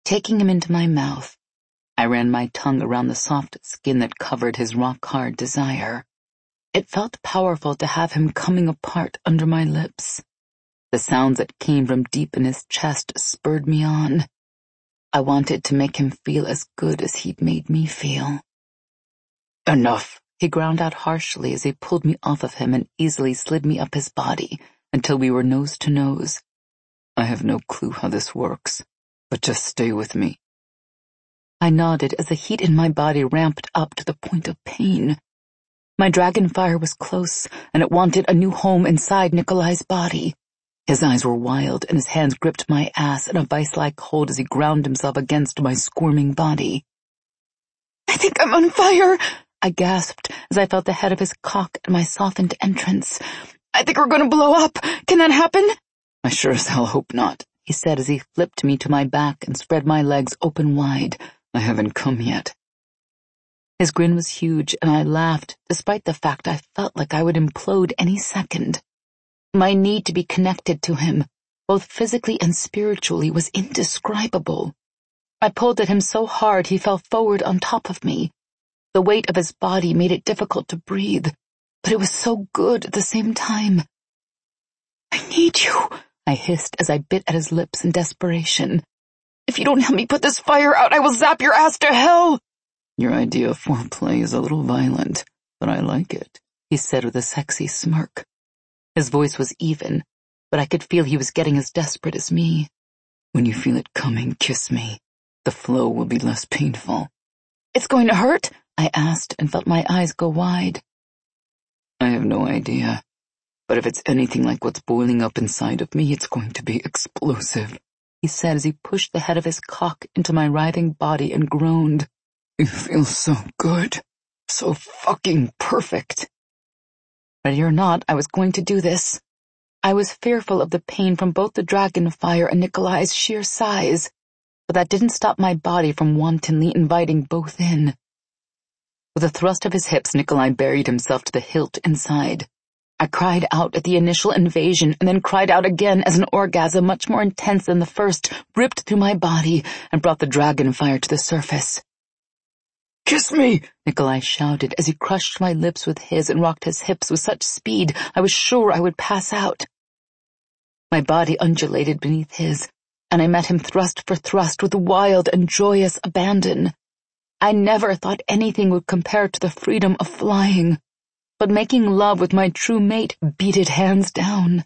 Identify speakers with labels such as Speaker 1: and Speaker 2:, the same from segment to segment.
Speaker 1: Taking him into my mouth, I ran my tongue around the soft skin that covered his rock-hard desire. It felt powerful to have him coming apart under my lips. The sounds that came from deep in his chest spurred me on. I wanted to make him feel as good as he'd made me feel. "Enough," he ground out harshly as he pulled me off of him and easily slid me up his body until we were nose to nose. "I have no clue how this works, but just stay with me." I nodded as the heat in my body ramped up to the point of pain. My dragon fire was close, and it wanted a new home inside Nikolai's body. His eyes were wild, and his hands gripped my ass in a vice-like hold as he ground himself against my squirming body. "I think I'm on fire," I gasped as I felt the head of his cock at my softened entrance. "I think we're going to blow up. Can that happen?" "I sure as hell hope not," he said as he flipped me to my back and spread my legs open wide. "I haven't come yet." His grin was huge, and I laughed, despite the fact I felt like I would implode any second. My need to be connected to him, both physically and spiritually, was indescribable. I pulled at him so hard he fell forward on top of me. The weight of his body made it difficult to breathe, but it was so good at the same time. "I need you," I hissed as I bit at his lips in desperation. "If you don't help me put this fire out, I will zap your ass to hell." "Your idea of foreplay is a little violent, but I like it," he said with a sexy smirk. His voice was even, but I could feel he was getting as desperate as me. "When you feel it coming, kiss me. The flow will be less painful." "It's going to hurt?" I asked and felt my eyes go wide. "I have no idea, but if it's anything like what's boiling up inside of me, it's going to be explosive," he said as he pushed the head of his cock into my writhing body and groaned. "It feels so good, so fucking perfect." Ready or not, I was going to do this. I was fearful of the pain from both the dragon fire and Nikolai's sheer size, but that didn't stop my body from wantonly inviting both in. With a thrust of his hips, Nikolai buried himself to the hilt inside. I cried out at the initial invasion and then cried out again as an orgasm much more intense than the first ripped through my body and brought the dragon fire to the surface. "Kiss me!" Nikolai shouted as he crushed my lips with his and rocked his hips with such speed I was sure I would pass out. My body undulated beneath his, and I met him thrust for thrust with wild and joyous abandon. I never thought anything would compare to the freedom of flying, but making love with my true mate beat it hands down.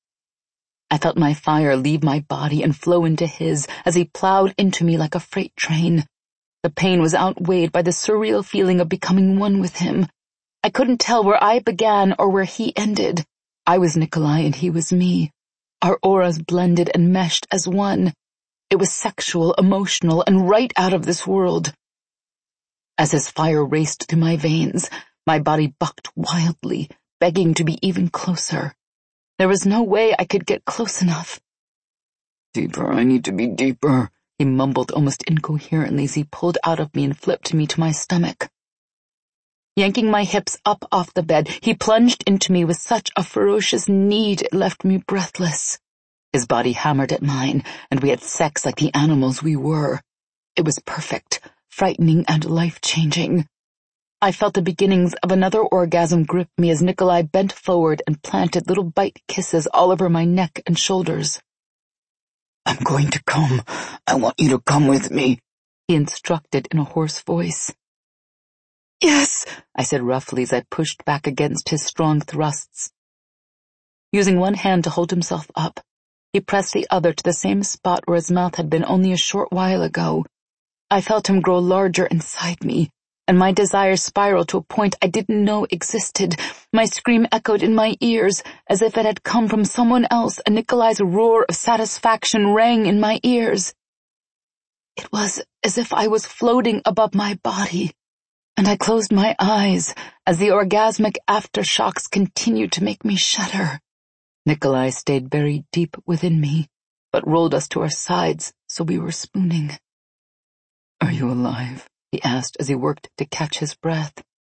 Speaker 1: I felt my fire leave my body and flow into his as he plowed into me like a freight train. The pain was outweighed by the surreal feeling of becoming one with him. I couldn't tell where I began or where he ended. I was Nikolai and he was me. Our auras blended and meshed as one. It was sexual, emotional, and right out of this world. As his fire raced through my veins, my body bucked wildly, begging to be even closer. There was no way I could get close enough. "Deeper, I need to be deeper," he mumbled almost incoherently as he pulled out of me and flipped me to my stomach. Yanking my hips up off the bed, he plunged into me with such a ferocious need it left me breathless. His body hammered at mine, and we had sex like the animals we were. It was perfect, frightening and life-changing. I felt the beginnings of another orgasm grip me as Nikolai bent forward and planted little bite kisses all over my neck and shoulders. "I'm going to come. I want you to come with me," he instructed in a hoarse voice. "Yes," I said roughly as I pushed back against his strong thrusts. Using one hand to hold himself up, he pressed the other to the same spot where his mouth had been only a short while ago. I felt him grow larger inside me, and my desire spiraled to a point I didn't know existed. My scream echoed in my ears as if it had come from someone else, and Nikolai's roar of satisfaction rang in my ears. It was as if I was floating above my body, and I closed my eyes as the orgasmic aftershocks continued to make me shudder. Nikolai stayed buried deep within me, but rolled us to our sides so we were spooning. "Are you alive?" he asked as he worked to catch his breath.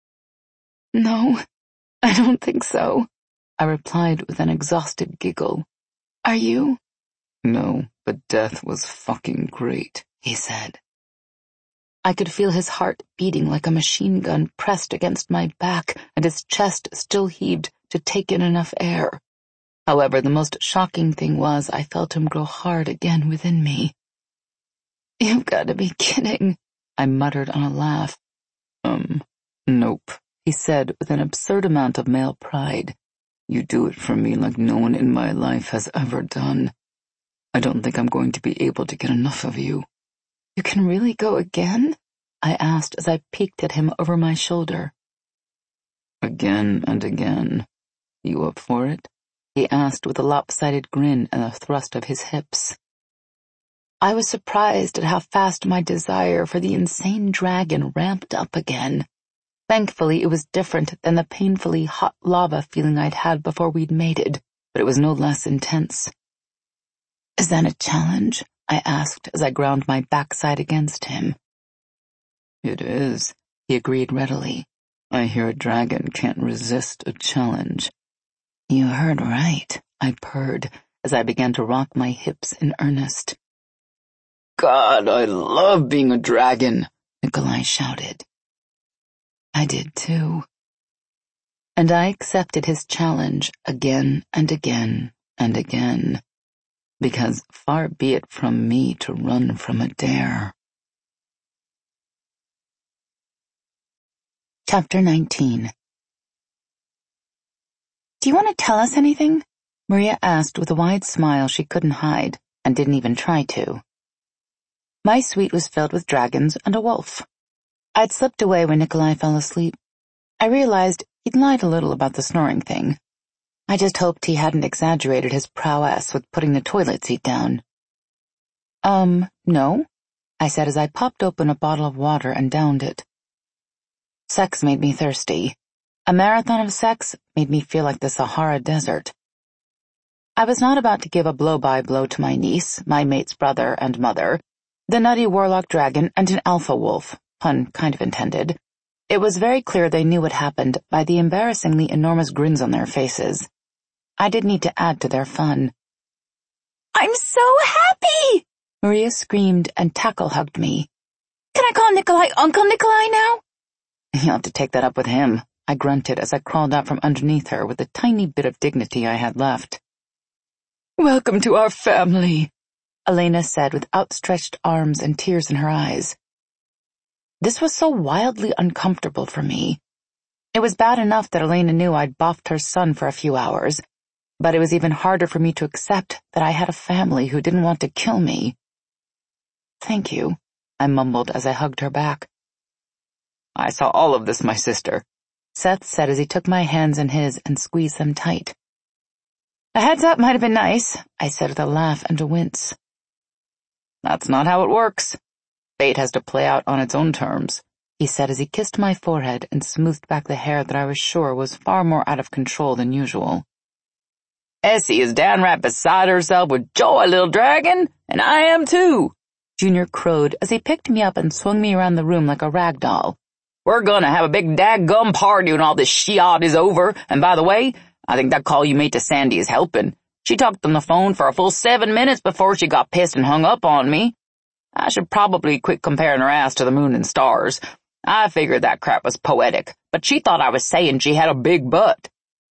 Speaker 1: "No, I don't think so," I replied with an exhausted giggle. "Are you?" "No, but death was fucking great," he said. I could feel his heart beating like a machine gun pressed against my back, and his chest still heaved to take in enough air. However, the most shocking thing was I felt him grow hard again within me. "You've got to be kidding," I muttered on a laugh. Nope," he said with an absurd amount of male pride. "You do it for me like no one in my life has ever done. I don't think I'm going to be able to get enough of you." "You can really go again?" I asked as I peeked at him over my shoulder. "Again and again. You up for it?" he asked with a lopsided grin and a thrust of his hips. I was surprised at how fast my desire for the insane dragon ramped up again. Thankfully, it was different than the painfully hot lava feeling I'd had before we'd mated, but it was no less intense. "Is that a challenge?" I asked as I ground my backside against him. "It is," he agreed readily. "I hear a dragon can't resist a challenge." "You heard right," I purred as I began to rock my hips in earnest. "God, I love being a dragon," Nikolai shouted. I did too. And I accepted his challenge again and again and again, because far be it from me to run from a dare. Chapter 19. "Do you want to tell us anything?" Maria asked with a wide smile she couldn't hide, and didn't even try to. My suite was filled with dragons and a wolf. I'd slipped away when Nikolai fell asleep. I realized he'd lied a little about the snoring thing. I just hoped he hadn't exaggerated his prowess with putting the toilet seat down. No," I said as I popped open a bottle of water and downed it. Sex made me thirsty. A marathon of sex made me feel like the Sahara Desert. I was not about to give a blow-by-blow to my niece, my mate's brother and mother, the nutty warlock dragon, and an alpha wolf, pun kind of intended. It was very clear they knew what happened by the embarrassingly enormous grins on their faces. I did need to add to their fun. "I'm so happy!" Maria screamed and tackle-hugged me. "Can I call Nikolai Uncle Nikolai now?" "You'll have to take that up with him," I grunted as I crawled out from underneath her with the tiny bit of dignity I had left. "Welcome to our family," Elena said with outstretched arms and tears in her eyes. This was so wildly uncomfortable for me. It was bad enough that Elena knew I'd boffed her son for a few hours, but it was even harder for me to accept that I had a family who didn't want to kill me. "Thank you," I mumbled as I hugged her back. "I saw all of this, my sister," Seth said as he took my hands in his and squeezed them tight. "A heads up might have been nice," I said with a laugh and a wince. "That's not how it works. Fate has to play out on its own terms," he said as he kissed my forehead and smoothed back the hair that I was sure was far more out of control than usual. "Essie is downright beside herself with joy, little dragon, and I am too," Junior crowed as he picked me up and swung me around the room like a rag doll. "We're gonna have a big daggum party when all this shiat is over, and by the way, I think that call you made to Sandy is helping. She talked on the phone for a full 7 minutes before she got pissed and hung up on me. I should probably quit comparing her ass to the moon and stars. I figured that crap was poetic, but she thought I was saying she had a big butt."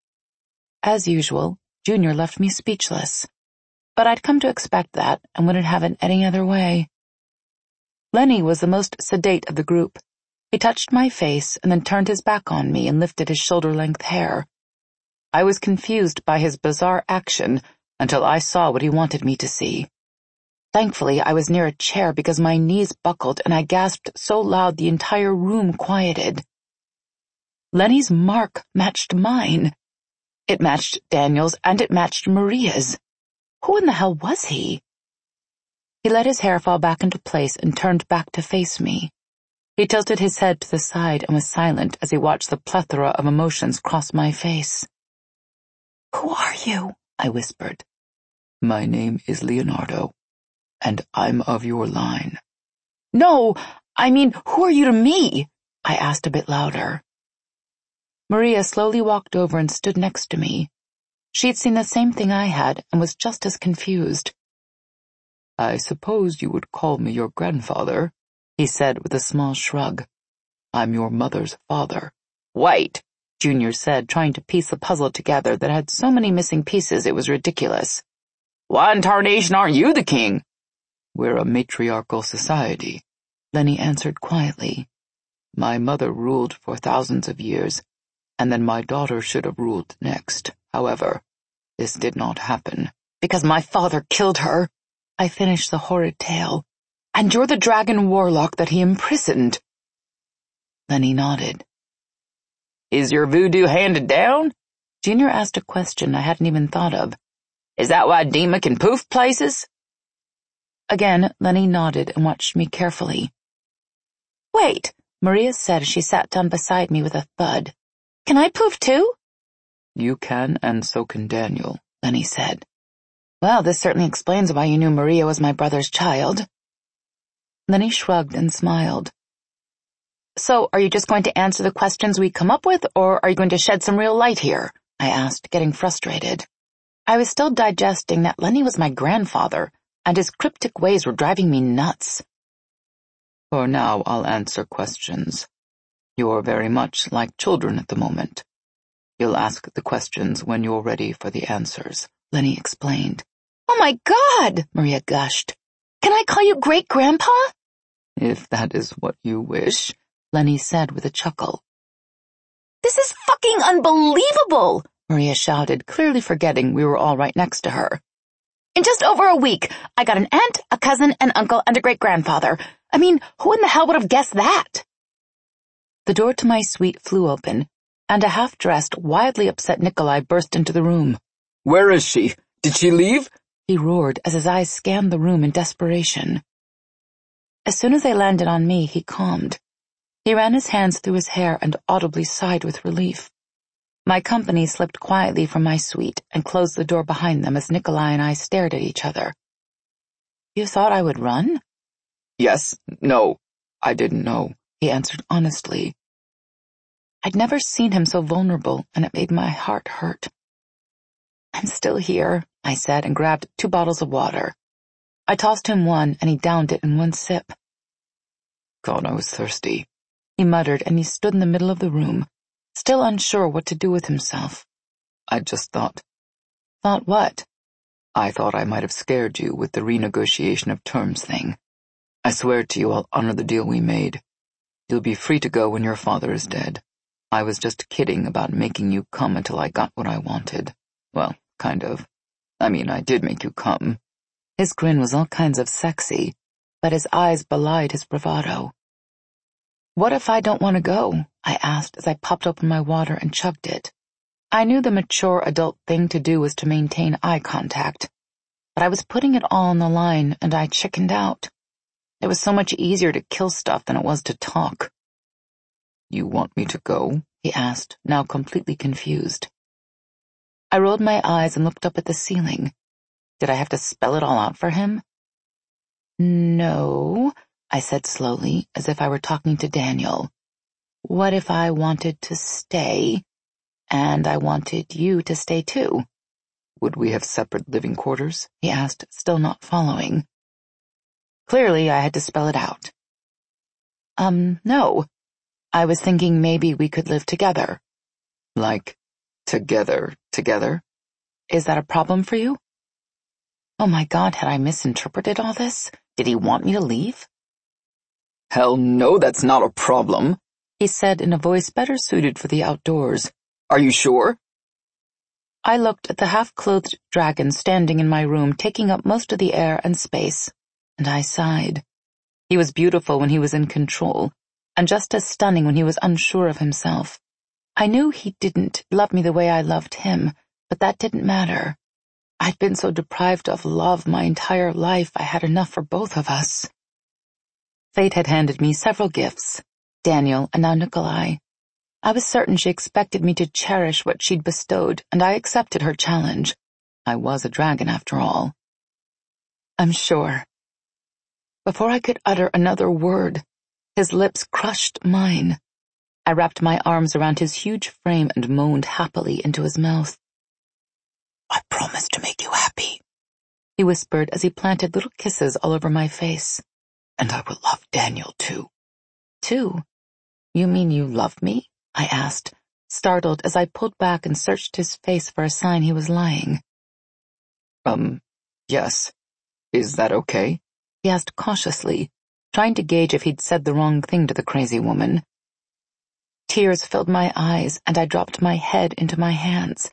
Speaker 1: As usual, Junior left me speechless, but I'd come to expect that and wouldn't have it any other way. Lenny was the most sedate of the group. He touched my face and then turned his back on me and lifted his shoulder-length hair. I was confused by his bizarre action until I saw what he wanted me to see. Thankfully, I was near a chair because my knees buckled and I gasped so loud the entire room quieted. Lenny's mark matched mine. It matched Daniel's and it matched Maria's. Who in the hell was he? He let his hair fall back into place and turned back to face me. He tilted his head to the side and was silent as he watched the plethora of emotions cross my face. "Who are you?" I whispered. "My name is Leonardo, and I'm of your line." "No, I mean, who are you to me?" I asked a bit louder. Maria slowly walked over and stood next to me. She'd seen the same thing I had and was just as confused. I suppose you would call me your grandfather, he said with a small shrug. I'm your mother's father. Wait, Junior said, trying to piece the puzzle together that had so many missing pieces it was ridiculous. Why in tarnation aren't you the king? We're a matriarchal society, Lenny answered quietly. My mother ruled for thousands of years, and then my daughter should have ruled next. However, this did not happen. Because my father killed her, I finished the horrid tale. And you're the dragon warlock that he imprisoned. Lenny nodded. Is your voodoo handed down? Junior asked a question I hadn't even thought of. Is that why Dima can poof places? Again, Lenny nodded and watched me carefully. Wait, Maria said as she sat down beside me with a thud. Can I poof too? You can, and so can Daniel, Lenny said. Well, this certainly explains why you knew Maria was my brother's child. Lenny shrugged and smiled. So, are you just going to answer the questions we come up with, or are you going to shed some real light here? I asked, getting frustrated. I was still digesting that Lenny was my grandfather, and his cryptic ways were driving me nuts. For now, I'll answer questions. You're very much like children at the moment. You'll ask the questions when you're ready for the answers, Lenny explained. Oh my God, Maria gushed. Can I call you Great-Grandpa? If that is what you wish, Lenny said with a chuckle. This is fucking unbelievable, Maria shouted, clearly forgetting we were all right next to her. In just over a week, I got an aunt, a cousin, an uncle, and a great-grandfather. I mean, who in the hell would have guessed that? The door to my suite flew open, and a half-dressed, wildly upset Nikolai burst into the room. Where is she? Did she leave? He roared as his eyes scanned the room in desperation. As soon as they landed on me, he calmed. He ran his hands through his hair and audibly sighed with relief. My company slipped quietly from my suite and closed the door behind them as Nikolai and I stared at each other. You thought I would run? Yes, no, I didn't know, he answered honestly. I'd never seen him so vulnerable, and it made my heart hurt. I'm still here, I said, and grabbed 2 bottles of water. I tossed him one, and he downed it in one sip. God, I was thirsty, he muttered, and he stood in the middle of the room, still unsure what to do with himself. I just thought. Thought what? I thought I might have scared you with the renegotiation of terms thing. I swear to you I'll honor the deal we made. You'll be free to go when your father is dead. I was just kidding about making you come until I got what I wanted. Well, kind of. I mean, I did make you come. His grin was all kinds of sexy, but his eyes belied his bravado. What if I don't want to go? I asked as I popped open my water and chugged it. I knew the mature adult thing to do was to maintain eye contact, but I was putting it all on the line and I chickened out. It was so much easier to kill stuff than it was to talk. You want me to go? He asked, now completely confused. I rolled my eyes and looked up at the ceiling. Did I have to spell it all out for him? No, I said slowly, as if I were talking to Daniel. What if I wanted to stay, and I wanted you to stay too? Would we have separate living quarters? He asked, still not following. Clearly, I had to spell it out. No. I was thinking maybe we could live together. Like, together? Is that a problem for you? Oh my God, had I misinterpreted all this? Did he want me to leave? Hell no, that's not a problem, he said in a voice better suited for the outdoors. Are you sure? I looked at the half-clothed dragon standing in my room, taking up most of the air and space, and I sighed. He was beautiful when he was in control, and just as stunning when he was unsure of himself. I knew he didn't love me the way I loved him, but that didn't matter. I'd been so deprived of love my entire life, I had enough for both of us. Fate had handed me several gifts, Daniel and now Nikolai. I was certain she expected me to cherish what she'd bestowed, and I accepted her challenge. I was a dragon after all. I'm sure. Before I could utter another word, his lips crushed mine. I wrapped my arms around his huge frame and moaned happily into his mouth. I promise to make you happy. he whispered as he planted little kisses all over my face. And I will love Daniel too. Too? You mean you love me? I asked, startled as I pulled back and searched his face for a sign he was lying.
Speaker 2: Yes. Is that okay?
Speaker 1: He asked cautiously, trying to gauge if he'd said the wrong thing to the crazy woman. Tears filled my eyes, and I dropped my head into my hands.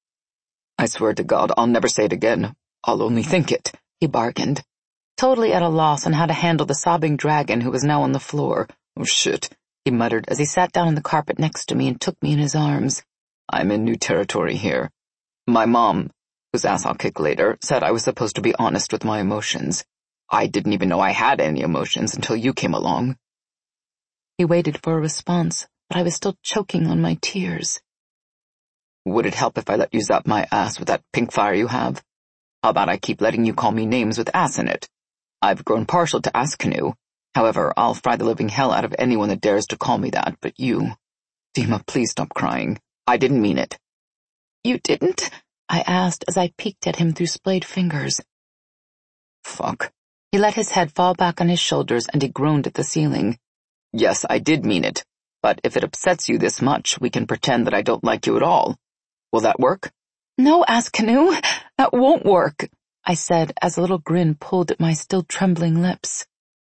Speaker 2: I swear to God, I'll never say it again. I'll only think it,
Speaker 1: he bargained, totally at a loss on how to handle the sobbing dragon who was now on the floor.
Speaker 2: Oh shit,
Speaker 1: he muttered as he sat down on the carpet next to me and took me in his arms.
Speaker 2: I'm in new territory here. My mom, whose ass I'll kick later, said I was supposed to be honest with my emotions. I didn't even know I had any emotions until you came along.
Speaker 1: He waited for a response, but I was still choking on my tears.
Speaker 2: Would it help if I let you zap my ass with that pink fire you have? How about I keep letting you call me names with ass in it? I've grown partial to Ass Canoe. However, I'll fry the living hell out of anyone that dares to call me that, but you. Dima, please stop crying. I didn't mean it.
Speaker 1: You didn't? I asked as I peeked at him through splayed fingers.
Speaker 2: Fuck.
Speaker 1: He let his head fall back on his shoulders and he groaned at the ceiling.
Speaker 2: Yes, I did mean it. But if it upsets you this much, we can pretend that I don't like you at all. Will that work?
Speaker 1: No, Ass Canoe, that won't work, I said as a little grin pulled at my still trembling lips.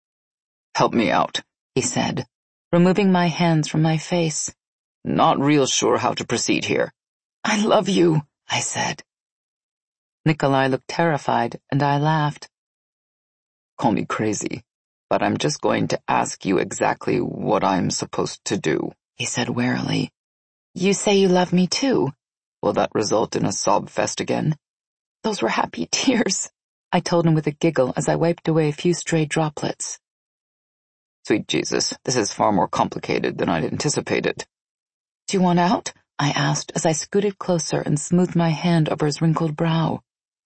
Speaker 2: Help me out,
Speaker 1: he said, removing my hands from my face.
Speaker 2: Not real sure how to proceed here.
Speaker 1: I love you, I said. Nikolai looked terrified, and I laughed.
Speaker 2: Call me crazy, but I'm just going to ask you exactly what I'm supposed to do,
Speaker 1: he said warily. You say you love me too.
Speaker 2: Will that result in a sob fest again?
Speaker 1: Those were happy tears, I told him with a giggle as I wiped away a few stray droplets.
Speaker 2: Sweet Jesus, this is far more complicated than I'd anticipated.
Speaker 1: Do you want out? I asked as I scooted closer and smoothed my hand over his wrinkled brow.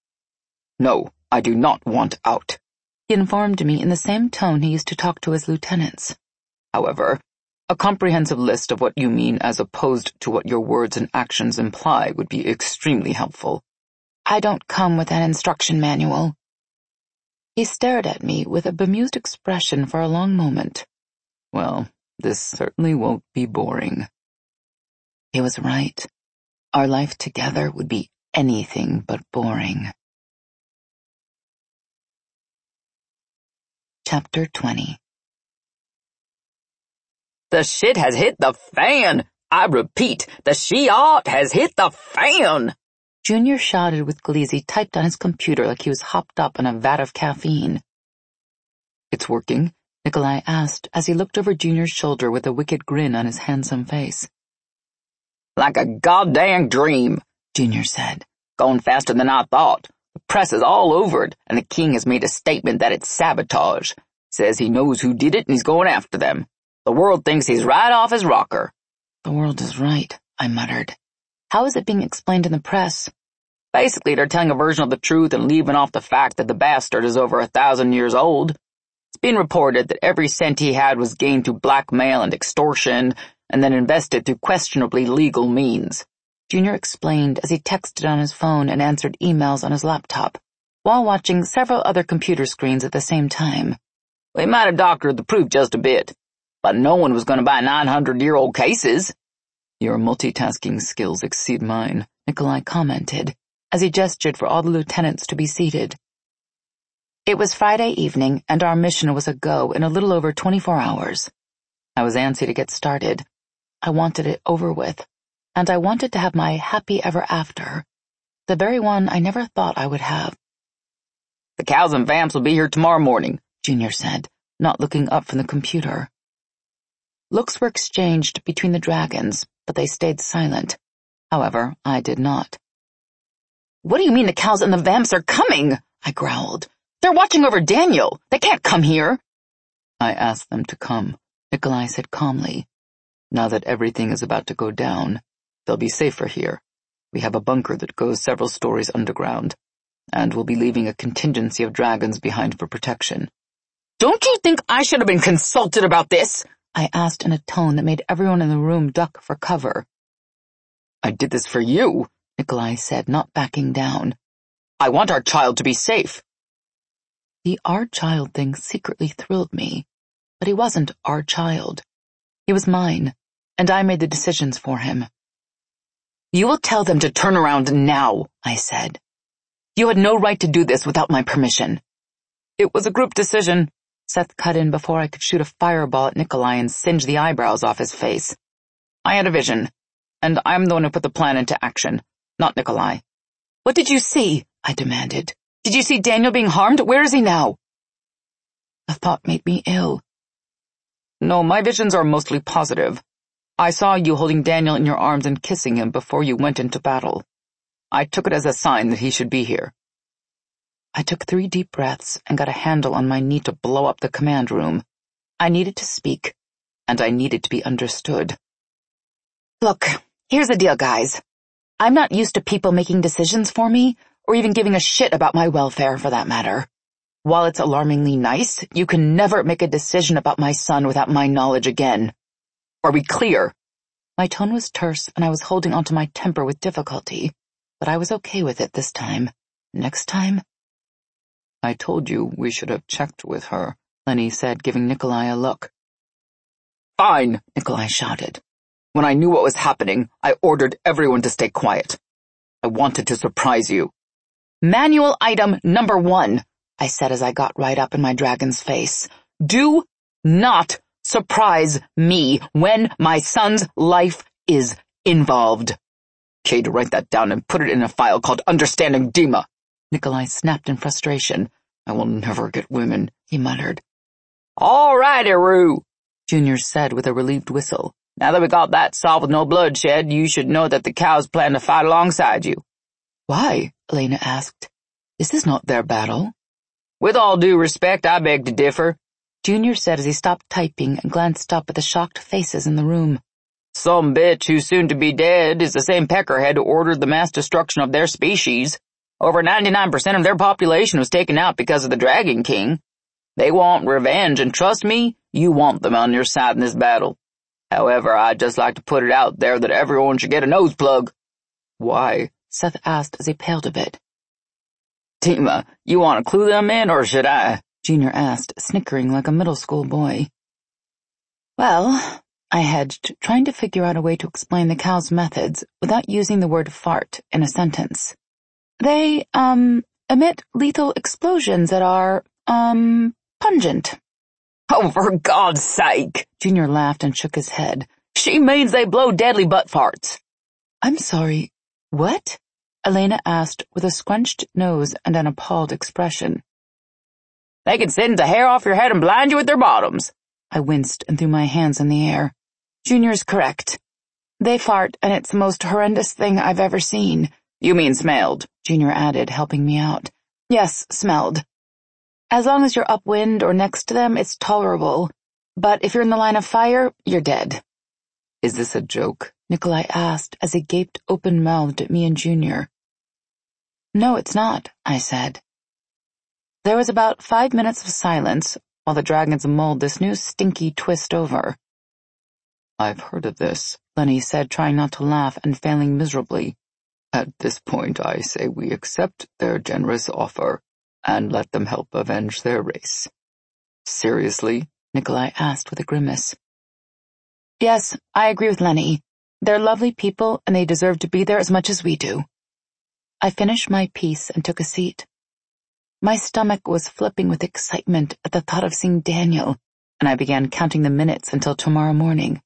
Speaker 2: No, I do not want out,
Speaker 1: he informed me in the same tone he used to talk to his lieutenants.
Speaker 2: However, a comprehensive list of what you mean as opposed to what your words and actions imply would be extremely helpful.
Speaker 1: I don't come with an instruction manual. He stared at me with a bemused expression for a long moment.
Speaker 2: Well, this certainly won't be boring.
Speaker 1: He was right. Our life together would be anything but boring. Chapter 20.
Speaker 3: The shit has hit the fan. I repeat, the she-art has hit the fan.
Speaker 1: Junior shouted with glee as he typed on his computer like he was hopped up on a vat of caffeine.
Speaker 2: It's working?
Speaker 1: Nikolai asked as he looked over Junior's shoulder with a wicked grin on his handsome face.
Speaker 3: Like a goddamn dream,
Speaker 1: Junior said.
Speaker 3: Going faster than I thought. The press is all over it, and the king has made a statement that it's sabotage. Says he knows who did it and he's going after them. The world thinks he's right off his rocker.
Speaker 1: The world is right, I muttered. How is it being explained in the press?
Speaker 3: Basically, they're telling a version of the truth and leaving off the fact that the bastard is over 1,000 years old. It's been reported that every cent he had was gained through blackmail and extortion, and then invested through questionably legal means.
Speaker 1: Junior explained as he texted on his phone and answered emails on his laptop, while watching several other computer screens at the same time.
Speaker 3: We might have doctored the proof just a bit, but no one was going to buy 900-year-old cases.
Speaker 2: Your multitasking skills exceed mine,
Speaker 1: Nikolai commented, as he gestured for all the lieutenants to be seated. It was Friday evening, and our mission was a go in a little over 24 hours. I was antsy to get started. I wanted it over with, and I wanted to have my happy ever after, the very one I never thought I would have.
Speaker 3: The cows and vamps will be here tomorrow morning,
Speaker 1: Junior said, not looking up from the computer. Looks were exchanged between the dragons, but they stayed silent. However, I did not.
Speaker 3: What do you mean the cows and the vamps are coming? I growled. They're watching over Daniel. They can't come here.
Speaker 2: I asked them to come,
Speaker 1: Nikolai said calmly.
Speaker 2: Now that everything is about to go down, they'll be safer here. We have a bunker that goes several stories underground, and we'll be leaving a contingency of dragons behind for protection.
Speaker 3: Don't you think I should have been consulted about this?
Speaker 1: I asked in a tone that made everyone in the room duck for cover.
Speaker 2: I did this for you,
Speaker 1: Nikolai said, not backing down.
Speaker 3: I want our child to be safe.
Speaker 1: The our child thing secretly thrilled me, but he wasn't our child. He was mine, and I made the decisions for him.
Speaker 3: You will tell them to turn around now, I said. You had no right to do this without my permission. It was a group decision.
Speaker 1: Seth cut in before I could shoot a fireball at Nikolai and singe the eyebrows off his face.
Speaker 3: I had a vision, and I'm the one who put the plan into action, not Nikolai.
Speaker 1: What did you see? I demanded.
Speaker 3: Did you see Daniel being harmed? Where is he now?
Speaker 1: The thought made me ill.
Speaker 3: No, my visions are mostly positive. I saw you holding Daniel in your arms and kissing him before you went into battle. I took it as a sign that he should be here.
Speaker 1: I took 3 deep breaths and got a handle on my knee to blow up the command room. I needed to speak, and I needed to be understood.
Speaker 3: Look, here's the deal, guys. I'm not used to people making decisions for me, or even giving a shit about my welfare, for that matter. While it's alarmingly nice, you can never make a decision about my son without my knowledge again. Are we clear?
Speaker 1: My tone was terse, and I was holding onto my temper with difficulty, but I was okay with it this time. Next time...
Speaker 2: I told you we should have checked with her, Lenny said, giving Nikolai a look.
Speaker 3: Fine, Nikolai shouted. When I knew what was happening, I ordered everyone to stay quiet. I wanted to surprise you. Manual item number 1, I said as I got right up in my dragon's face. Do not surprise me when my son's life is involved. Cade, write that down and put it in a file called Understanding Dima.
Speaker 1: Nikolai snapped in frustration.
Speaker 2: I will never get women, he muttered.
Speaker 3: All right, Eru,
Speaker 1: Junior said with a relieved whistle.
Speaker 3: Now that we got that solved with no bloodshed, you should know that the cows plan to fight alongside you.
Speaker 1: Why? Elena asked. This is not their battle.
Speaker 3: With all due respect, I beg to differ,
Speaker 1: Junior said as he stopped typing and glanced up at the shocked faces in the room.
Speaker 3: Some bitch who's soon to be dead is the same peckerhead who ordered the mass destruction of their species. Over 99% of their population was taken out because of the Dragon King. They want revenge, and trust me, you want them on your side in this battle. However, I'd just like to put it out there that everyone should get a nose plug.
Speaker 2: Why?
Speaker 1: Seth asked as he paled a bit.
Speaker 3: Dima, you want to clue them in, or should I?
Speaker 1: Junior asked, snickering like a middle school boy. Well, I hedged, trying to figure out a way to explain the cow's methods without using the word fart in a sentence. They, emit lethal explosions that are, pungent.
Speaker 3: Oh, for God's sake,
Speaker 1: Junior laughed and shook his head.
Speaker 3: She means they blow deadly butt farts.
Speaker 1: I'm sorry, what? Elena asked with a scrunched nose and an appalled expression.
Speaker 3: They can send the hair off your head and blind you with their bottoms.
Speaker 1: I winced and threw my hands in the air. Junior's correct. They fart, and it's the most horrendous thing I've ever seen.
Speaker 3: You mean smelled,
Speaker 1: Junior added, helping me out. Yes, smelled. As long as you're upwind or next to them, it's tolerable. But if you're in the line of fire, you're dead.
Speaker 2: Is this a joke?
Speaker 1: Nikolai asked as he gaped open-mouthed at me and Junior. No, it's not, I said. There was about 5 minutes of silence while the dragons mulled this new stinky twist over.
Speaker 2: I've heard of this,
Speaker 1: Lenny said, trying not to laugh and failing miserably.
Speaker 2: At this point, I say we accept their generous offer and let them help avenge their race. Seriously?
Speaker 1: Nikolai asked with a grimace. Yes, I agree with Lenny. They're lovely people and they deserve to be there as much as we do. I finished my piece and took a seat. My stomach was flipping with excitement at the thought of seeing Daniel, and I began counting the minutes until tomorrow morning.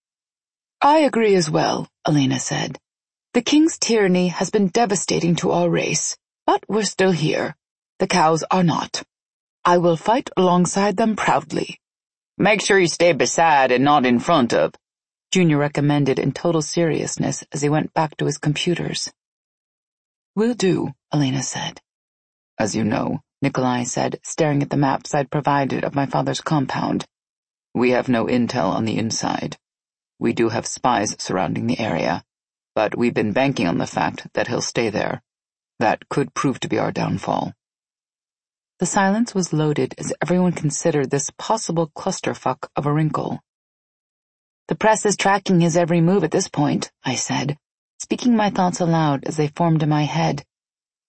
Speaker 1: I agree as well, Elena said. The king's tyranny has been devastating to our race, but we're still here. The cows are not. I will fight alongside them proudly.
Speaker 3: Make sure you stay beside and not in front of,
Speaker 1: Junior recommended in total seriousness as he went back to his computers. Will do, Elena said.
Speaker 2: As you know,
Speaker 1: Nikolai said, staring at the maps I'd provided of my father's compound.
Speaker 2: We have no intel on the inside. We do have spies surrounding the area, but we've been banking on the fact that he'll stay there. That could prove to be our downfall.
Speaker 1: The silence was loaded as everyone considered this possible clusterfuck of a wrinkle. The press is tracking his every move at this point, I said, speaking my thoughts aloud as they formed in my head.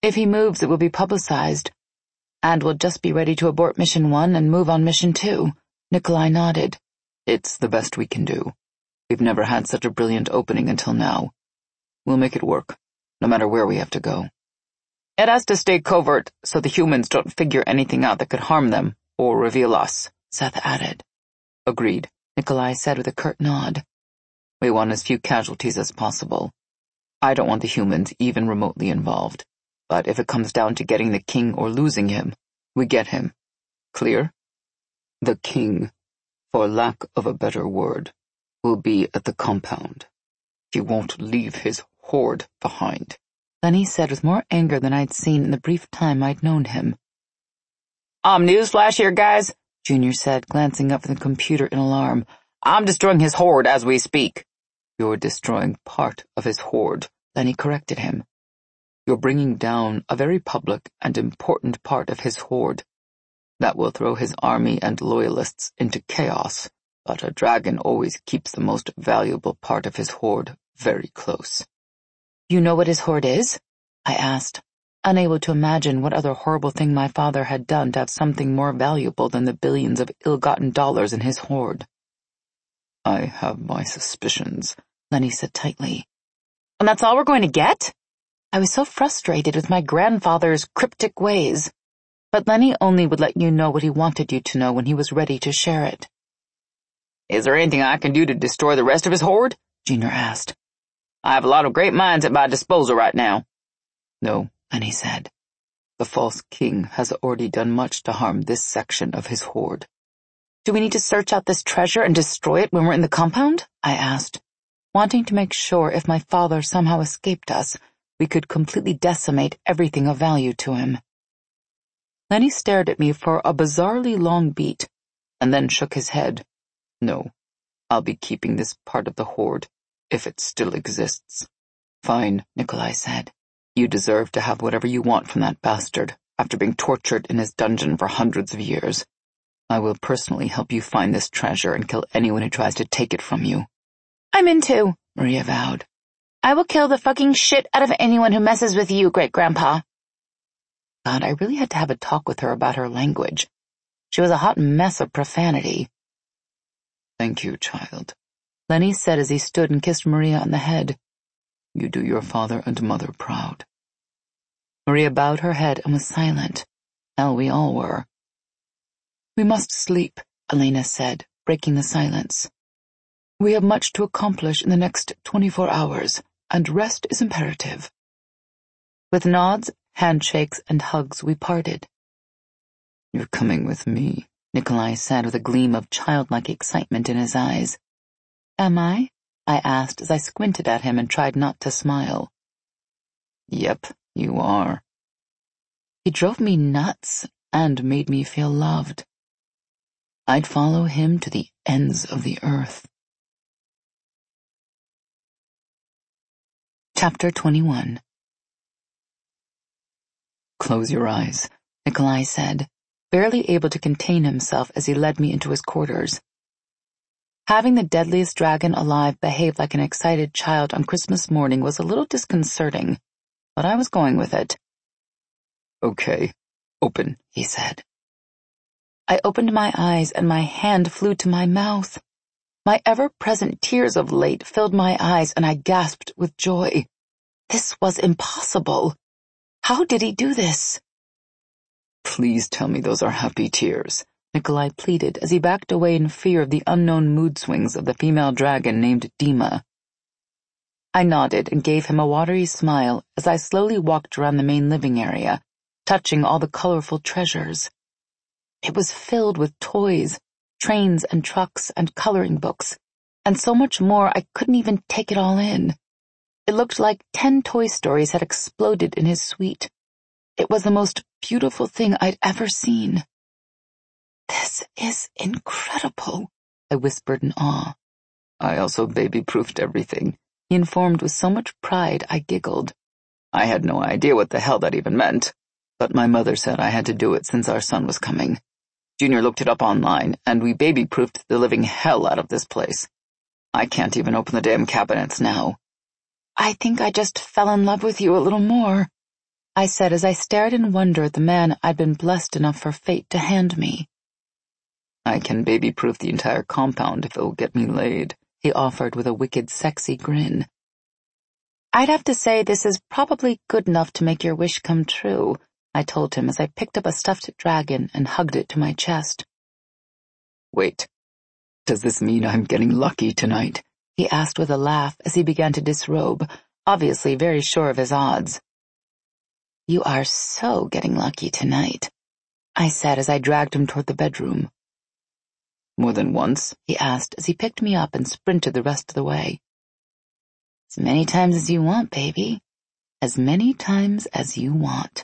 Speaker 1: If he moves, it will be publicized, and we'll just be ready to abort Mission 1 and move on Mission 2. Nikolai nodded.
Speaker 2: It's the best we can do. We've never had such a brilliant opening until now. We'll make it work, no matter where we have to go.
Speaker 3: It has to stay covert so the humans don't figure anything out that could harm them or reveal us,
Speaker 1: Seth added.
Speaker 2: Agreed,
Speaker 1: Nikolai said with a curt nod.
Speaker 2: We want as few casualties as possible. I don't want the humans even remotely involved, but if it comes down to getting the king or losing him, we get him. Clear? The king, for lack of a better word, will be at the compound. He won't leave his horde behind,
Speaker 1: Lenny said with more anger than I'd seen in the brief time I'd known him.
Speaker 3: Newsflash here, guys,
Speaker 1: Junior said, glancing up from the computer in alarm.
Speaker 3: I'm destroying his horde as we speak.
Speaker 2: You're destroying part of his horde,
Speaker 1: Lenny corrected him.
Speaker 2: You're bringing down a very public and important part of his horde. That will throw his army and loyalists into chaos, but a dragon always keeps the most valuable part of his horde very close.
Speaker 1: You know what his horde is? I asked, unable to imagine what other horrible thing my father had done to have something more valuable than the billions of ill-gotten dollars in his horde.
Speaker 2: I have my suspicions,
Speaker 1: Lenny said tightly.
Speaker 3: And that's all we're going to get?
Speaker 1: I was so frustrated with my grandfather's cryptic ways, but Lenny only would let you know what he wanted you to know when he was ready to share it.
Speaker 3: Is there anything I can do to destroy the rest of his horde?
Speaker 1: Junior asked.
Speaker 3: I have a lot of great minds at my disposal right now.
Speaker 2: No,
Speaker 1: Lenny said.
Speaker 2: The false king has already done much to harm this section of his horde.
Speaker 1: Do we need to search out this treasure and destroy it when we're in the compound? I asked, wanting to make sure if my father somehow escaped us, we could completely decimate everything of value to him. Lenny stared at me for a bizarrely long beat, and then shook his head.
Speaker 2: No, I'll be keeping this part of the horde, if it still exists.
Speaker 1: Fine, Nikolai said.
Speaker 2: You deserve to have whatever you want from that bastard, after being tortured in his dungeon for hundreds of years. I will personally help you find this treasure and kill anyone who tries to take it from you.
Speaker 1: I'm in too, Maria vowed. I will kill the fucking shit out of anyone who messes with you, Great-Grandpa. God, I really had to have a talk with her about her language. She was a hot mess of profanity.
Speaker 2: Thank you, child,
Speaker 1: Lenny said as he stood and kissed Maria on the head.
Speaker 2: You do your father and mother proud.
Speaker 1: Maria bowed her head and was silent. Hell, we all were. We must sleep, Elena said, breaking the silence. We have much to accomplish in the next 24 hours, and rest is imperative. With nods, handshakes, and hugs, we parted.
Speaker 2: You're coming with me,
Speaker 1: Nikolai said with a gleam of childlike excitement in his eyes. Am I? I asked as I squinted at him and tried not to smile.
Speaker 2: Yep, you are.
Speaker 1: He drove me nuts and made me feel loved. I'd follow him to the ends of the earth. Chapter 21.
Speaker 2: Close your eyes,
Speaker 1: Nikolai said, barely able to contain himself as he led me into his quarters. Having the deadliest dragon alive behave like an excited child on Christmas morning was a little disconcerting, but I was going with it.
Speaker 2: Okay, open,
Speaker 1: he said. I opened my eyes and my hand flew to my mouth. My ever-present tears of late filled my eyes and I gasped with joy. This was impossible. How did he do this?
Speaker 2: Please tell me those are happy tears,
Speaker 1: Nikolai pleaded as he backed away in fear of the unknown mood swings of the female dragon named Dima. I nodded and gave him a watery smile as I slowly walked around the main living area, touching all the colorful treasures. It was filled with toys, trains and trucks and coloring books, and so much more I couldn't even take it all in. It looked like 10 Toy Stories had exploded in his suite. It was the most beautiful thing I'd ever seen. This is incredible, I whispered in awe.
Speaker 2: I also baby-proofed everything,
Speaker 1: he informed with so much pride I giggled.
Speaker 2: I had no idea what the hell that even meant, but my mother said I had to do it since our son was coming. Junior looked it up online, and we baby-proofed the living hell out of this place. I can't even open the damn cabinets now.
Speaker 1: I think I just fell in love with you a little more. I said as I stared in wonder at the man I'd been blessed enough for fate to hand me.
Speaker 2: I can baby-proof the entire compound if it'll get me laid,
Speaker 1: he offered with a wicked, sexy grin. I'd have to say this is probably good enough to make your wish come true, I told him as I picked up a stuffed dragon and hugged it to my chest.
Speaker 2: Wait, does this mean I'm getting lucky tonight?
Speaker 1: He asked with a laugh as he began to disrobe, obviously very sure of his odds. You are so getting lucky tonight, I said as I dragged him toward the bedroom.
Speaker 2: More than once?
Speaker 1: He asked as he picked me up and sprinted the rest of the way. As many times as you want, baby. As many times as you want.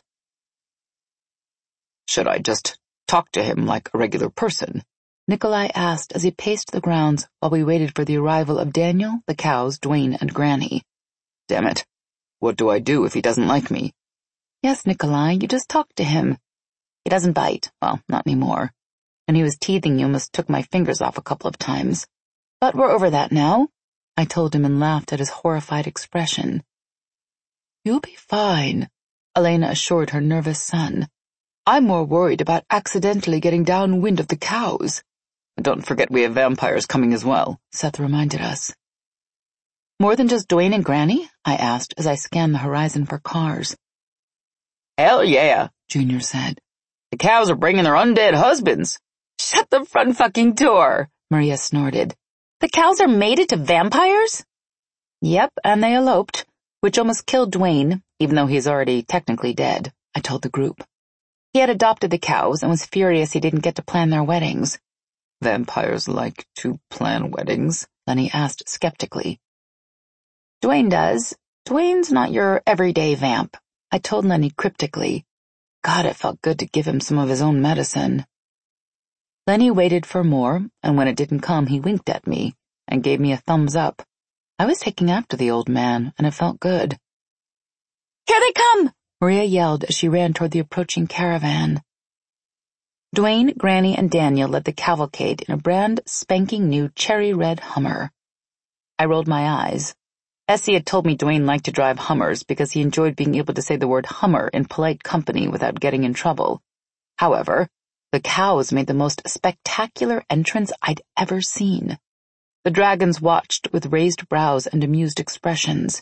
Speaker 2: Should I just talk to him like a regular person?
Speaker 1: Nikolai asked as he paced the grounds while we waited for the arrival of Daniel, the cows, Dwayne, and Granny.
Speaker 2: Damn it. What do I do if he doesn't like me?
Speaker 1: Yes, Nikolai, you just talk to him. He doesn't bite. Well, not anymore. When he was teething, you almost took my fingers off a couple of times. But we're over that now, I told him and laughed at his horrified expression. You'll be fine, Elena assured her nervous son. I'm more worried about accidentally getting downwind of the cows.
Speaker 2: Don't forget we have vampires coming as well,
Speaker 1: Seth reminded us. More than just Dwayne and Granny? I asked as I scanned the horizon for cars.
Speaker 3: Hell yeah,
Speaker 1: Junior said.
Speaker 3: The cows are bringing their undead husbands. Shut the front fucking door,
Speaker 1: Maria snorted.
Speaker 4: The cows are mated to vampires?
Speaker 1: Yep, and they eloped, which almost killed Dwayne, even though he's already technically dead, I told the group. He had adopted the cows and was furious he didn't get to plan their weddings.
Speaker 2: Vampires like to plan weddings?
Speaker 1: Lenny asked skeptically. Dwayne does. Dwayne's not your everyday vamp, I told Lenny cryptically. God, it felt good to give him some of his own medicine. Lenny waited for more, and when it didn't come, he winked at me and gave me a thumbs up. I was taking after the old man, and it felt good.
Speaker 4: Here they come!
Speaker 1: Maria yelled as she ran toward the approaching caravan. Dwayne, Granny, and Daniel led the cavalcade in a brand spanking new cherry-red Hummer. I rolled my eyes. Essie had told me Dwayne liked to drive Hummers because he enjoyed being able to say the word Hummer in polite company without getting in trouble. However, the cows made the most spectacular entrance I'd ever seen. The dragons watched with raised brows and amused expressions.